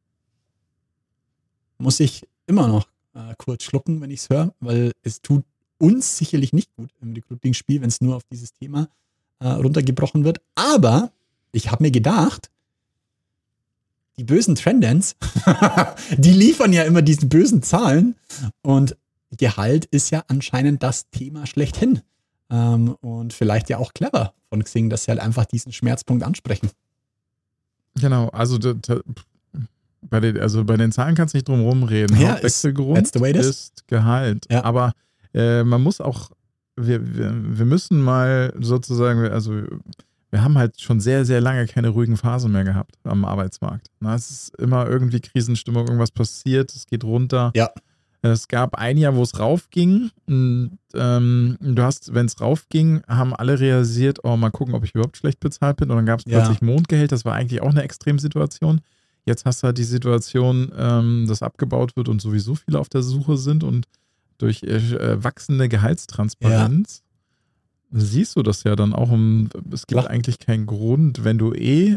muss ich immer noch äh, kurz schlucken, wenn ich es höre, weil es tut uns sicherlich nicht gut im Recruiting-Spiel, wenn es nur auf dieses Thema äh, runtergebrochen wird. Aber ich habe mir gedacht, die bösen Trendens, die liefern ja immer diese bösen Zahlen und Gehalt ist ja anscheinend das Thema schlechthin. Ähm, und vielleicht ja auch clever von Xing, dass sie halt einfach diesen Schmerzpunkt ansprechen. Genau, also da, da, bei, den, also bei den Zahlen kannst du nicht drum rumreden. Ja, Hauptwechselgrund ist, ist. ist Gehalt. Ja. Aber äh, man muss auch, wir, wir, wir müssen mal sozusagen, also wir haben halt schon sehr, sehr lange keine ruhigen Phasen mehr gehabt am Arbeitsmarkt. Na, es ist immer irgendwie Krisenstimmung, irgendwas passiert, es geht runter. Ja. Es gab ein Jahr, wo es raufging. Und, ähm, du hast, wenn es raufging, haben alle realisiert, oh, mal gucken, ob ich überhaupt schlecht bezahlt bin. Und dann gab es Ja. plötzlich Mondgehalt. Das war eigentlich auch eine Extremsituation. Jetzt hast du halt die Situation, ähm, dass abgebaut wird und sowieso viele auf der Suche sind. Und durch äh, wachsende Gehaltstransparenz siehst du das ja dann auch. Um, es gibt Klar. eigentlich keinen Grund, wenn du eh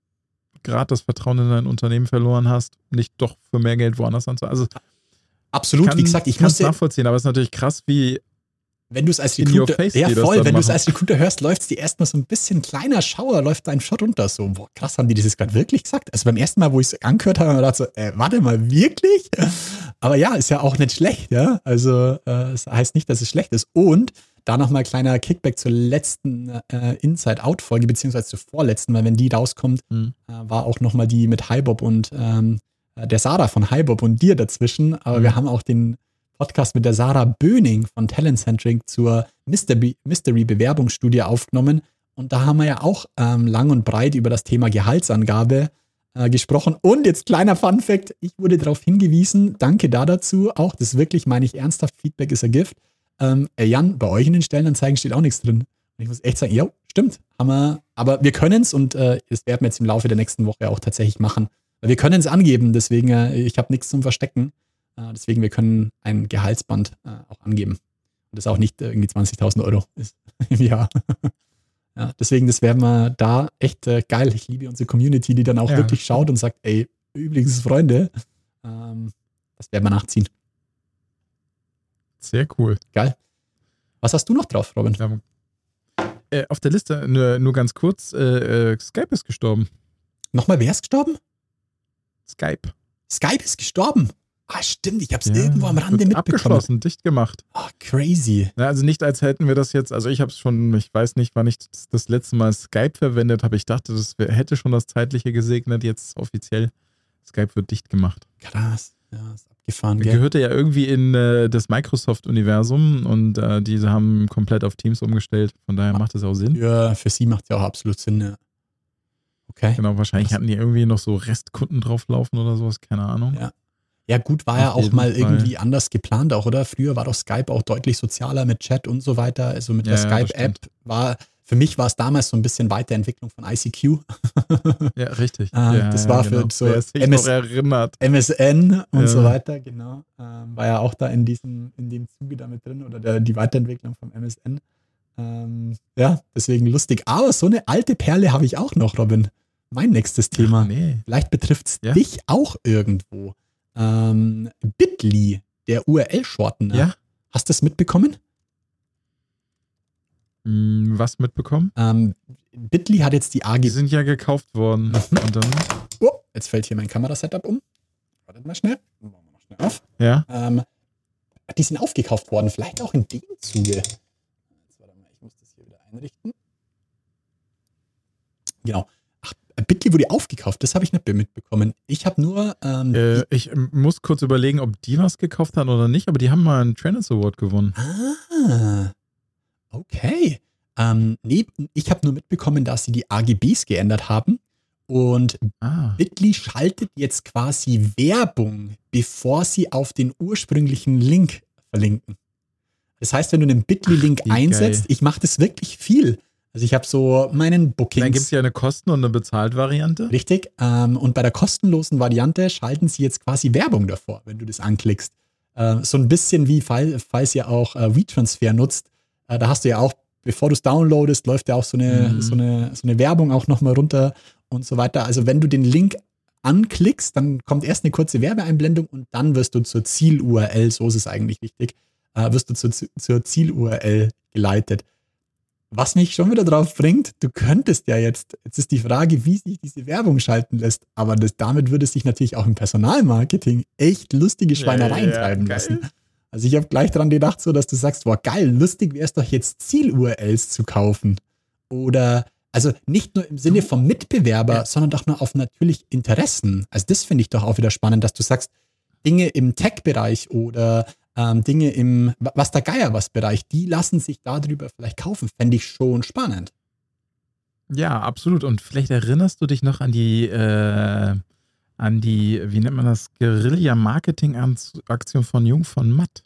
gerade das Vertrauen in dein Unternehmen verloren hast, nicht doch für mehr Geld woanders anzuhalten. Also Absolut, kann, wie gesagt, ich kann muss es nachvollziehen, aber es ist natürlich krass, wie wenn du es als in your Recruiter, face ja die das voll, dann wenn du es machen. als Recruiter hörst, läuft es dir erstmal so ein bisschen kleiner Schauer, läuft dein Shot runter. So, boah, krass, haben die das jetzt gerade wirklich gesagt? Also beim ersten Mal, wo ich es angehört habe, habe ich gedacht so, äh, warte mal, wirklich? Aber ja, ist ja auch nicht schlecht, ja. Also äh, es heißt nicht, dass es schlecht ist. Und da nochmal kleiner Kickback zur letzten äh, Inside-Out-Folge, beziehungsweise zur vorletzten, weil wenn die rauskommt, Hm. äh, war auch nochmal die mit Hibob und ähm, der Sarah von Hibob und dir dazwischen. Aber Mhm. wir haben auch den Podcast mit der Sarah Böning von Talentcentric zur Mystery- Mystery-Bewerbungsstudie aufgenommen. Und da haben wir ja auch ähm, lang und breit über das Thema Gehaltsangabe äh, gesprochen. Und jetzt kleiner Funfact, ich wurde darauf hingewiesen, danke da dazu, auch das wirklich, meine ich ernsthaft, Feedback ist ein Gift. Ähm, äh, Jan, bei euch in den Stellenanzeigen steht auch nichts drin. Und ich muss echt sagen, ja, stimmt, haben wir, aber wir können es und äh, das werden wir jetzt im Laufe der nächsten Woche auch tatsächlich machen. Weil wir können es angeben, deswegen, äh, ich habe nichts zum Verstecken. Äh, deswegen, wir können ein Gehaltsband äh, auch angeben. Und das auch nicht irgendwie zwanzigtausend Euro ist im Jahr. Ja, deswegen, das werden wir da echt äh, geil. Ich liebe unsere Community, die dann auch Ja. wirklich schaut und sagt, ey, übrigens, Freunde, ähm, das werden wir nachziehen. Sehr cool. Geil. Was hast du noch drauf, Robin? Ja. Äh, auf der Liste, nur, nur ganz kurz, äh, äh, Skype ist gestorben. Nochmal, wer ist gestorben? Skype. Skype ist gestorben. Ah, stimmt, ich habe es Ja, irgendwo am Rande wird mitbekommen. abgeschlossen, dicht gemacht. Ah, crazy. Ja, also nicht, als hätten wir das jetzt, also ich habe es schon, ich weiß nicht, wann ich das, das letzte Mal Skype verwendet habe. Ich dachte, das wär, hätte schon das Zeitliche gesegnet. Jetzt offiziell, Skype wird dicht gemacht. Krass. Ja, ist abgefahren, Er gell? gehörte ja irgendwie in äh, das Microsoft-Universum und äh, diese haben komplett auf Teams umgestellt. Von daher macht das auch Sinn. Ja, für sie macht ja auch absolut Sinn, ja. Okay. Genau, wahrscheinlich Krass. hatten die irgendwie noch so Restkunden drauflaufen oder sowas, keine Ahnung. Ja. Ja, gut, war ja Auf auch jeden mal Fall. irgendwie anders geplant auch, oder? Früher war doch Skype auch deutlich sozialer mit Chat und so weiter. Also mit der Ja, ja, das Skype-App war, für mich war es damals so ein bisschen Weiterentwicklung von I C Q. Ja, richtig. Ah, ja, das ja, war für genau. so Wer sich M S noch erinnert. M S N und Ja. so weiter, genau. Ähm, war ja auch da in diesem, in dem Zuge damit drin oder der, die Weiterentwicklung vom M S N. Ähm, ja, deswegen lustig. Aber so eine alte Perle habe ich auch noch, Robin. Mein nächstes Thema. Ach, nee. Vielleicht betrifft es Ja? dich auch irgendwo. Ähm, Bitly, der U R L-Shortener. Ja? Hast du das mitbekommen? Hm, was mitbekommen? Ähm, Bitly hat jetzt die A Die G. sind ja gekauft worden. Und dann, Oh, jetzt fällt hier mein Kamerasetup um. Wartet mal schnell. Machen wir mal schnell auf. ja. Ähm, die sind aufgekauft worden, vielleicht auch in dem Zuge. Jetzt, warte mal, ich muss das hier wieder einrichten. Genau. Ach, Bitly wurde aufgekauft, das habe ich nicht mitbekommen. Ich habe nur. Ähm, Äh, die, ich muss kurz überlegen, ob die was gekauft haben oder nicht, aber die haben mal einen Trends Award gewonnen. ah, okay. Ähm, nee, ich habe nur mitbekommen, dass sie die A G Bs geändert haben. Und Ah. Bitly schaltet jetzt quasi Werbung, bevor sie auf den ursprünglichen Link verlinken. Das heißt, wenn du einen Bitly-Link Ach, einsetzt, geil. ich mache das wirklich viel. Also ich habe so meinen Bookings. Dann gibt es ja eine Kosten- und eine Bezahlt-Variante. Richtig. Ähm, und bei der kostenlosen Variante schalten sie jetzt quasi Werbung davor, wenn du das anklickst. Äh, so ein bisschen wie, fall, falls ihr auch äh, WeTransfer nutzt, äh, da hast du ja auch, bevor du es downloadest, läuft ja auch so eine, Mhm. so eine, so eine Werbung auch nochmal runter und so weiter. Also wenn du den Link anklickst, dann kommt erst eine kurze Werbeeinblendung und dann wirst du zur Ziel-U R L, so ist es eigentlich wichtig, äh, wirst du zur, zur Ziel-U R L geleitet. Was mich schon wieder drauf bringt, du könntest ja jetzt, jetzt ist die Frage, wie sich diese Werbung schalten lässt, aber das, damit würde sich natürlich auch im Personalmarketing echt lustige Schweinereien Ja, ja, treiben geil. lassen. Also ich habe gleich dran gedacht, so dass du sagst, boah geil, lustig wäre es doch jetzt Ziel-U R Ls zu kaufen. Oder, also nicht nur im Sinne vom Mitbewerber, Ja. sondern doch nur auf natürlich Interessen. Also das finde ich doch auch wieder spannend, dass du sagst, Dinge im Tech-Bereich oder ähm, Dinge im, was der Geier was Bereich, die lassen sich darüber vielleicht kaufen. Fände ich schon spannend. Ja, absolut. Und vielleicht erinnerst du dich noch an die, äh, an die, wie nennt man das, Guerilla-Marketing-Aktion von Jung von Matt.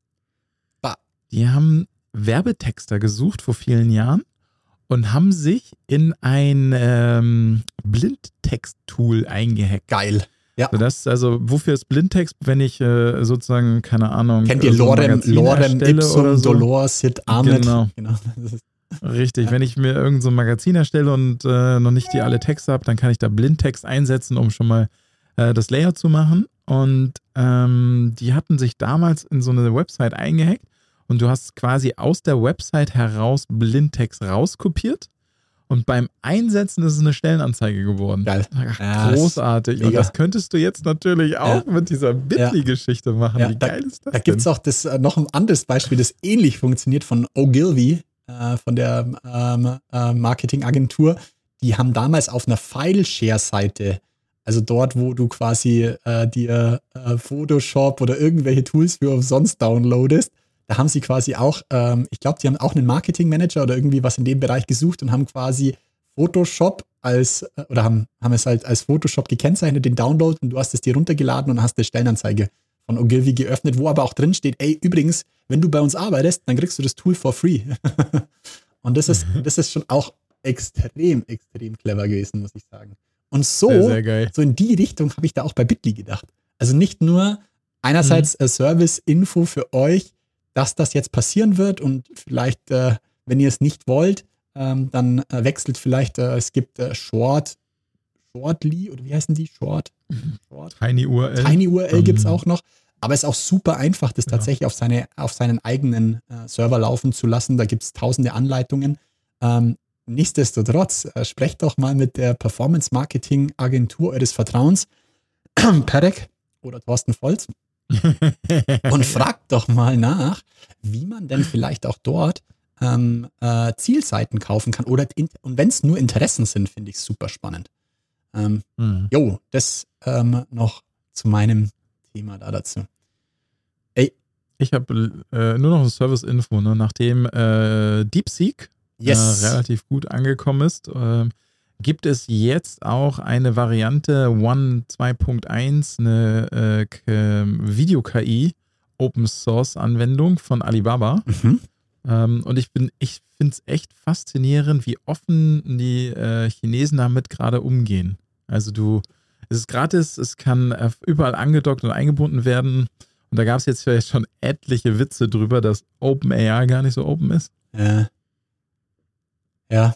Bah. Die haben Werbetexter gesucht vor vielen Jahren und haben sich in ein ähm, Blindtext-Tool eingehackt. Geil. Ja. Das, also, wofür ist Blindtext, wenn ich äh, sozusagen, keine Ahnung, Kennt ihr so ein Lorem, Magazin Lorem erstelle Ipsum oder so? Dolor Sit Amet? Genau. genau. Das ist, Richtig, Ja. wenn ich mir irgend so ein Magazin erstelle und äh, noch nicht die alle Texte habe, dann kann ich da Blindtext einsetzen, um schon mal äh, das Layout zu machen. Und ähm, die hatten sich damals in so eine Website eingehackt und du hast quasi aus der Website heraus Blindtext rauskopiert und beim Einsetzen ist es eine Stellenanzeige geworden. Geil. Ach, Ja, großartig. Und mega. das könntest du jetzt natürlich auch Ja. mit dieser Bitly-Geschichte machen. Ja, Wie geil ist das Da gibt es denn? auch das, äh, noch ein anderes Beispiel, das ähnlich funktioniert von Ogilvy, äh, von der ähm, äh, Marketingagentur. Die haben damals auf einer File-Share-Seite, also dort, wo du quasi äh, dir äh, Photoshop oder irgendwelche Tools für umsonst downloadest, da haben sie quasi auch, ähm, ich glaube, die haben auch einen Marketing-Manager oder irgendwie was in dem Bereich gesucht und haben quasi Photoshop als, äh, oder haben, haben es halt als Photoshop gekennzeichnet, den Download, und du hast es dir runtergeladen und hast eine Stellenanzeige von Ogilvy geöffnet, wo aber auch drin steht, ey, übrigens, wenn du bei uns arbeitest, dann kriegst du das Tool for free. Und das ist, das ist schon auch extrem, extrem clever gewesen, muss ich sagen. Und so, Sehr, sehr geil. so in die Richtung habe ich da auch bei Bitly gedacht. Also nicht nur einerseits äh, Service-Info für euch, dass das jetzt passieren wird und vielleicht, äh, wenn ihr es nicht wollt, ähm, dann äh, wechselt vielleicht, äh, es gibt äh, Short, Shortly, oder wie heißen die? Short? Short? Tiny U R L. Tiny U R L gibt es Ähm, auch noch. Aber es ist auch super einfach, das Ja. tatsächlich auf, seine, auf seinen eigenen äh, Server laufen zu lassen. Da gibt es tausende Anleitungen. Ähm, nichtsdestotrotz, äh, sprecht doch mal mit der Performance-Marketing-Agentur eures Vertrauens, Perek oder Thorsten Volz, und fragt doch mal nach, wie man denn vielleicht auch dort ähm, äh, Zielseiten kaufen kann. Oder in, und wenn es nur Interessen sind, finde ich es super spannend. Ähm, Mhm. Jo, das ähm, noch zu meinem Thema da dazu. Ich habe äh, nur noch eine Service-Info, ne? Nachdem äh, DeepSeek Yes. äh, relativ gut angekommen ist, äh, gibt es jetzt auch eine Variante One zwei Punkt eins, eine äh, K- Video-K I Open-Source-Anwendung von Alibaba. Mhm. Ähm, und ich bin, ich finde es echt faszinierend, wie offen die äh, Chinesen damit gerade umgehen. Also du, es ist gratis, es kann äh, überall angedockt und eingebunden werden. Und da gab es jetzt vielleicht schon etliche Witze drüber, dass OpenAI gar nicht so open ist. Ja. Ja.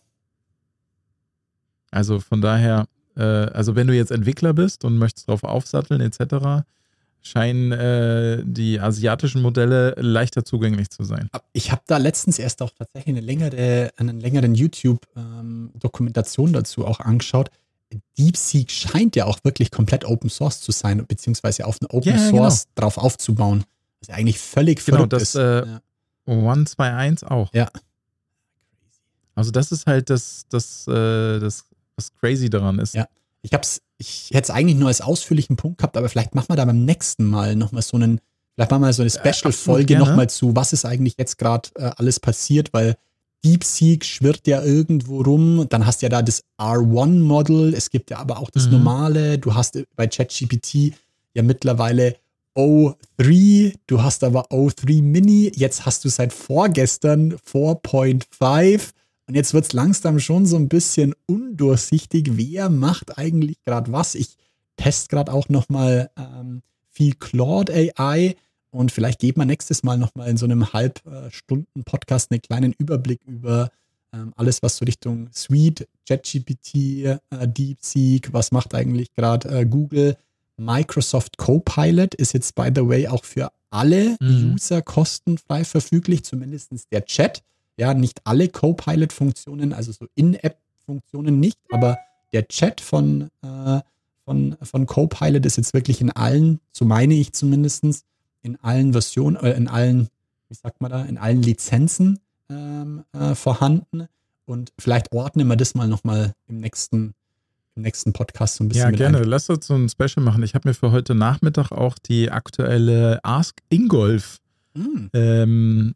Also von daher, äh, also wenn du jetzt Entwickler bist und möchtest drauf aufsatteln et cetera, scheinen äh, die asiatischen Modelle leichter zugänglich zu sein. Ich habe da letztens erst auch tatsächlich eine längere, einen längeren YouTube-Dokumentation dazu auch angeschaut. DeepSeek scheint ja auch wirklich komplett Open Source zu sein, beziehungsweise auf eine Open Ja, ja, Source drauf aufzubauen. Was ja eigentlich völlig Genau, verrückt das, ist. äh, ja. One zwei eins auch. Ja. Also das ist halt das, das, äh, das was crazy daran ist. Ja. Ich hab's, ich hätte es eigentlich nur als ausführlichen Punkt gehabt, aber vielleicht machen wir da beim nächsten Mal nochmal so einen, vielleicht machen wir so eine Special-Folge gerne. nochmal zu, was ist eigentlich jetzt gerade äh, alles passiert, weil DeepSeek schwirrt ja irgendwo rum, dann hast du ja da das R eins Model, es gibt ja aber auch das Mhm. normale, du hast bei ChatGPT ja mittlerweile O drei, Mini, du hast aber O drei Mini, jetzt hast du seit vorgestern vier Punkt fünf und jetzt wird es langsam schon so ein bisschen undurchsichtig, wer macht eigentlich gerade was. Ich teste gerade auch nochmal ähm, viel Claude A I und vielleicht geben wir nächstes Mal nochmal in so einem Halbstunden-Podcast einen kleinen Überblick über ähm, alles, was so Richtung Suite, ChatGPT, äh, DeepSeek, was macht eigentlich gerade äh, Google. Microsoft Copilot ist jetzt, by the way, auch für alle mhm. User kostenfrei verfüglich, zumindest der Chat. Ja, nicht alle Copilot-Funktionen, also so In-App-Funktionen nicht, aber der Chat von, äh, von, von Copilot ist jetzt wirklich in allen, so meine ich zumindest, in allen Versionen, äh, in allen, wie sagt man da, in allen Lizenzen ähm, äh, vorhanden. Und vielleicht ordnen wir das mal nochmal im nächsten im nächsten Podcast so ein bisschen Ja, mit gerne. ein. Lass uns so ein Special machen. Ich habe mir für heute Nachmittag auch die aktuelle Ask Ingolf mm. ähm,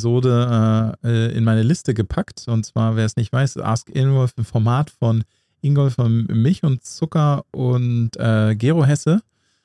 Episode äh, in meine Liste gepackt. Und zwar, wer es nicht weiß, Ask Ingolf im Format von Ingolf, von Milch und Zucker und äh, Gero Hesse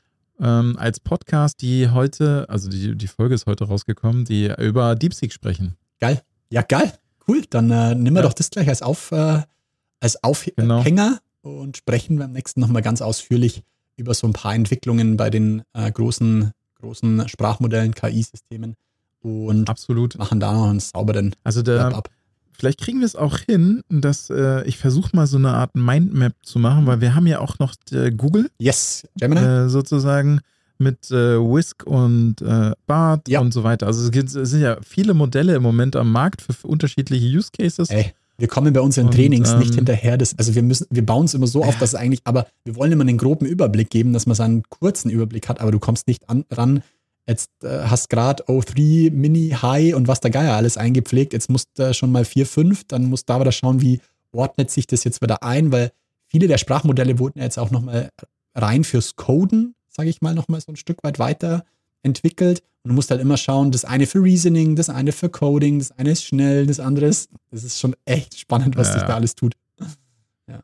ähm, als Podcast, die heute, also die, die Folge ist heute rausgekommen, die über DeepSeek sprechen. Geil. Ja, geil. Cool. Dann äh, nehmen wir ja. doch das gleich als, Auf, äh, als Aufhänger. Genau. Und sprechen beim nächsten nochmal ganz ausführlich über so ein paar Entwicklungen bei den äh, großen, großen Sprachmodellen, K I-Systemen und Absolut. machen da noch einen sauberen Also der, ab. Vielleicht kriegen wir es auch hin, dass äh, ich versuche mal so eine Art Mindmap zu machen, weil wir haben ja auch noch äh, Google. Yes, Gemini. Äh, sozusagen mit äh, Whisk und äh, Bart ja. und so weiter. Also es, gibt, es sind ja viele Modelle im Moment am Markt für, für unterschiedliche Use Cases. Ey. Wir kommen bei unseren und, Trainings ähm, nicht hinterher. Das, also wir müssen, wir bauen es immer so auf, dass es eigentlich, aber wir wollen immer einen groben Überblick geben, dass man so einen kurzen Überblick hat, aber du kommst nicht an, ran. Jetzt äh, hast gerade O drei Mini, High und was der Geier alles eingepflegt. Jetzt musst du äh, schon mal vier, fünf, dann musst du da wieder schauen, wie ordnet sich das jetzt wieder ein, weil viele der Sprachmodelle wurden jetzt auch nochmal rein fürs Coden, sage ich mal, nochmal so ein Stück weit weiter entwickelt. Und du musst halt immer schauen, das eine für Reasoning, das eine für Coding, das eine ist schnell, das andere ist, das ist schon echt spannend, was ja. sich da alles tut. Ja.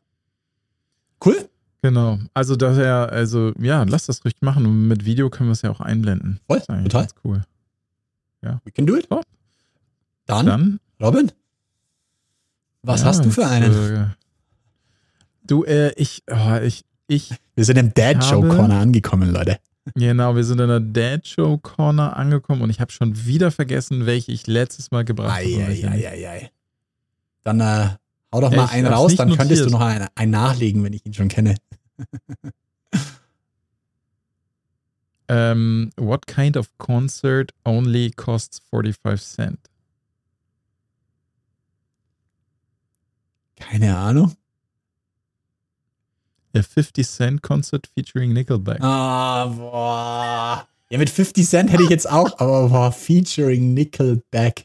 Cool. Genau. Also daher, also ja, lass das ruhig machen. Und mit Video können wir es ja auch einblenden. Voll, total. Ganz cool. Ja. We can do it. So. Dann, Dann, Robin, was ja, hast du für jetzt, einen? Äh, du, äh, ich, oh, ich, ich. Wir sind im Dad-Show-Corner angekommen, Leute. Genau, wir sind in der Dad-Show-Corner angekommen und ich habe schon wieder vergessen, welche ich letztes Mal gebracht habe. Eieieiei. Dann äh, hau doch mal ich einen raus, dann notiert. Könntest du noch einen, einen nachlegen, wenn ich ihn schon kenne. um, what kind of concert only costs forty-five cent? Keine Ahnung. A fifty cent Concert featuring Nickelback. Ah, boah. Ja, mit fifty Cent hätte ich jetzt auch, aber boah, featuring Nickelback.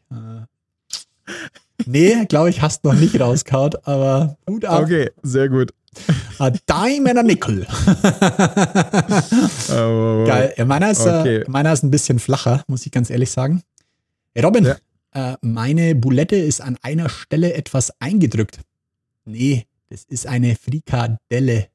Nee, glaube ich, hast noch nicht rausgehauen, aber gut ab. Okay, sehr gut. A dime and a nickel. Oh, geil. Ja, meiner, ist, okay. äh, meiner ist ein bisschen flacher, muss ich ganz ehrlich sagen. Hey Robin, ja. äh, meine Boulette ist an einer Stelle etwas eingedrückt. Nee, das ist eine Frikadelle.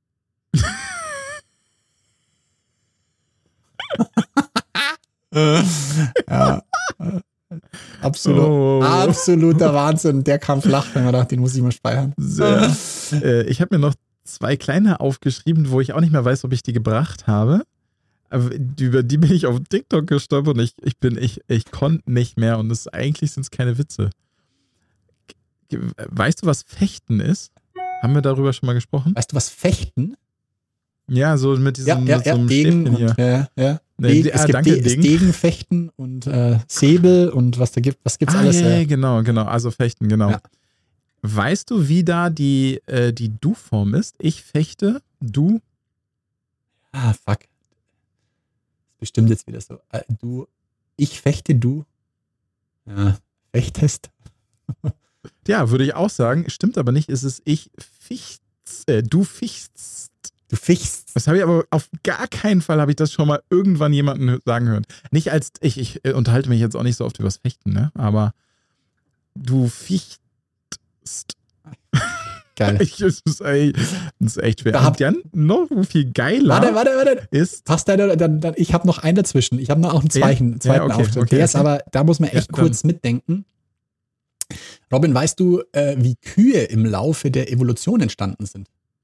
Ja, absolut, oh. Absoluter Wahnsinn. Der kam flach, wenn man dachte, den muss ich mal speichern. Sehr. äh, ich habe mir noch zwei kleine aufgeschrieben, wo ich auch nicht mehr weiß, ob ich die gebracht habe. Aber über die bin ich auf TikTok gestolpert und ich, ich bin, ich, ich konnte nicht mehr und das, eigentlich sind es keine Witze. Weißt du, was Fechten ist? Haben wir darüber schon mal gesprochen? Weißt du, was Fechten? Ja, so mit diesem ja, ja, mit so einem ja, Degen und, hier. Ja, ja. Nee, Degen, ah, es gibt danke, De- Degen. Degenfechten und äh, Säbel und was da gibt, was gibt's ah, alles? Ja, ja, genau, genau. Also Fechten, genau. Ja. Weißt du, wie da die, äh, die Du-Form ist? Ich fechte, du. Ah, fuck. Bestimmt jetzt wieder so. Äh, du, ich fechte, du. Ja, fechtest. Ja, würde ich auch sagen. Stimmt aber nicht. Es ist ich fichts, äh, du fichst. Du fichst. Das habe ich aber auf gar keinen Fall, habe ich das schon mal irgendwann jemanden sagen hören. Nicht als, ich, ich äh, unterhalte mich jetzt auch nicht so oft über das Fechten, ne? Aber du fichst. geil. Ich, das, ist, ey, das ist echt schwer. Da Und dann noch viel geiler Warte, warte, warte. ist... Passt deine, dann, dann, ich habe noch einen dazwischen. Ich habe noch auch einen zweiten, Ja? zweiten Ja, okay, Auftritt. okay, Der ist okay. aber, da muss man echt Ja, dann- kurz mitdenken. Robin, weißt du, äh, wie Kühe im Laufe der Evolution entstanden sind?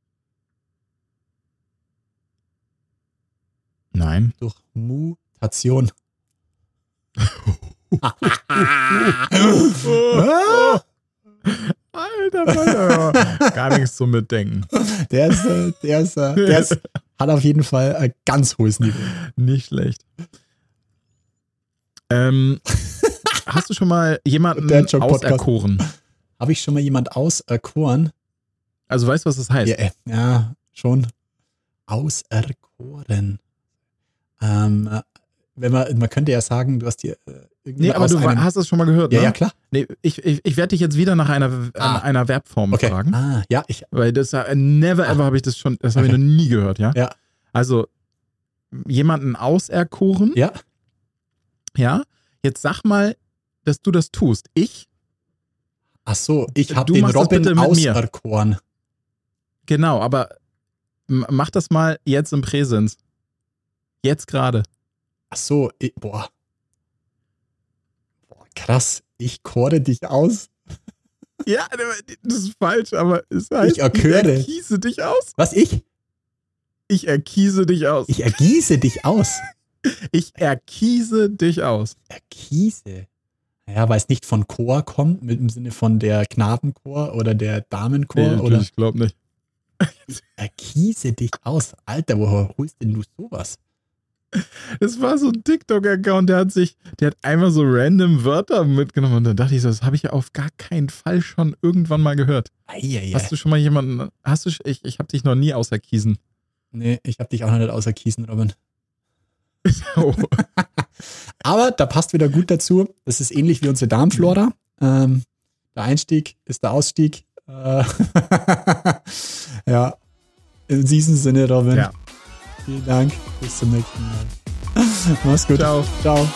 Nein. Durch Mutation. Alter, Alter. Gar nichts zum Mitdenken. Der ist, äh, der ist, äh, der ist, hat auf jeden Fall ein ganz hohes Niveau. Nicht schlecht. Ähm, hast du schon mal jemanden Der Joke-Podcast. auserkoren? Habe ich schon mal jemand auserkoren? Also weißt du, was das heißt? Ja, äh, ja schon. Auserkoren. Ähm, äh, wenn man, man könnte ja sagen, du hast hier äh, irgendwie Nee, aber aus du einem, hast es schon mal gehört, Ja, ne? ja, klar. Nee, ich, ich, ich werde dich jetzt wieder nach einer, Ah. an einer Verbform Okay. fragen. Ah, ja, ich, Weil das äh, never ever habe ich das schon, das habe ich Okay. noch nie gehört, ja? Ja. Also jemanden auserkoren, ja. ja? Jetzt sag mal, dass du das tust. Ich, Ach so, ich habe Du den machst das Robin bitte mit mir. auserkoren. genau, aber m- mach das mal jetzt im Präsens. Jetzt gerade. Ach so, ich, boah. Boah, krass. Ich kore dich aus. Ja, das ist falsch, aber es heißt, Ich erköre. ich erkiese dich aus. Was, ich? Ich erkiese dich aus. Ich ergieße dich aus. Ich erkiese dich aus. Erkiese. Ja, weil es nicht von Chor kommt, mit dem Sinne von der Knabenchor oder der Damenchor Nee, oder natürlich, ich glaube nicht. ich erkiese dich aus. Alter, woher holst denn du sowas? Das war so ein TikTok-Account, der hat sich, der hat einmal so random Wörter mitgenommen und dann dachte ich so, das habe ich ja auf gar keinen Fall schon irgendwann mal gehört. Eieiei. Hast du schon mal jemanden, hast du, ich, ich habe dich noch nie auserkiesen. Nee, ich hab dich auch noch nicht auserkiesen, Robin. Oh. Aber da passt wieder gut dazu. Das ist ähnlich wie unsere Darmflora. Ähm, der Einstieg ist der Ausstieg. Äh, ja, in diesem Sinne, Robin. Ja. Vielen Dank. Bis zum nächsten Mal. Mach's gut. Ciao. Ciao.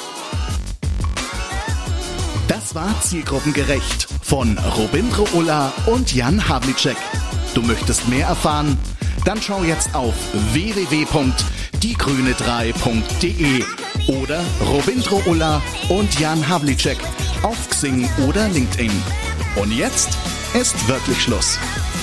Das war Zielgruppengerecht von Robin Ulla und Jan Havlicek. Du möchtest mehr erfahren? Dann schau jetzt auf w w w punkt die grüne drei punkt de oder Robin Ulla und Jan Havlicek auf Xing oder LinkedIn. Und jetzt ist wirklich Schluss.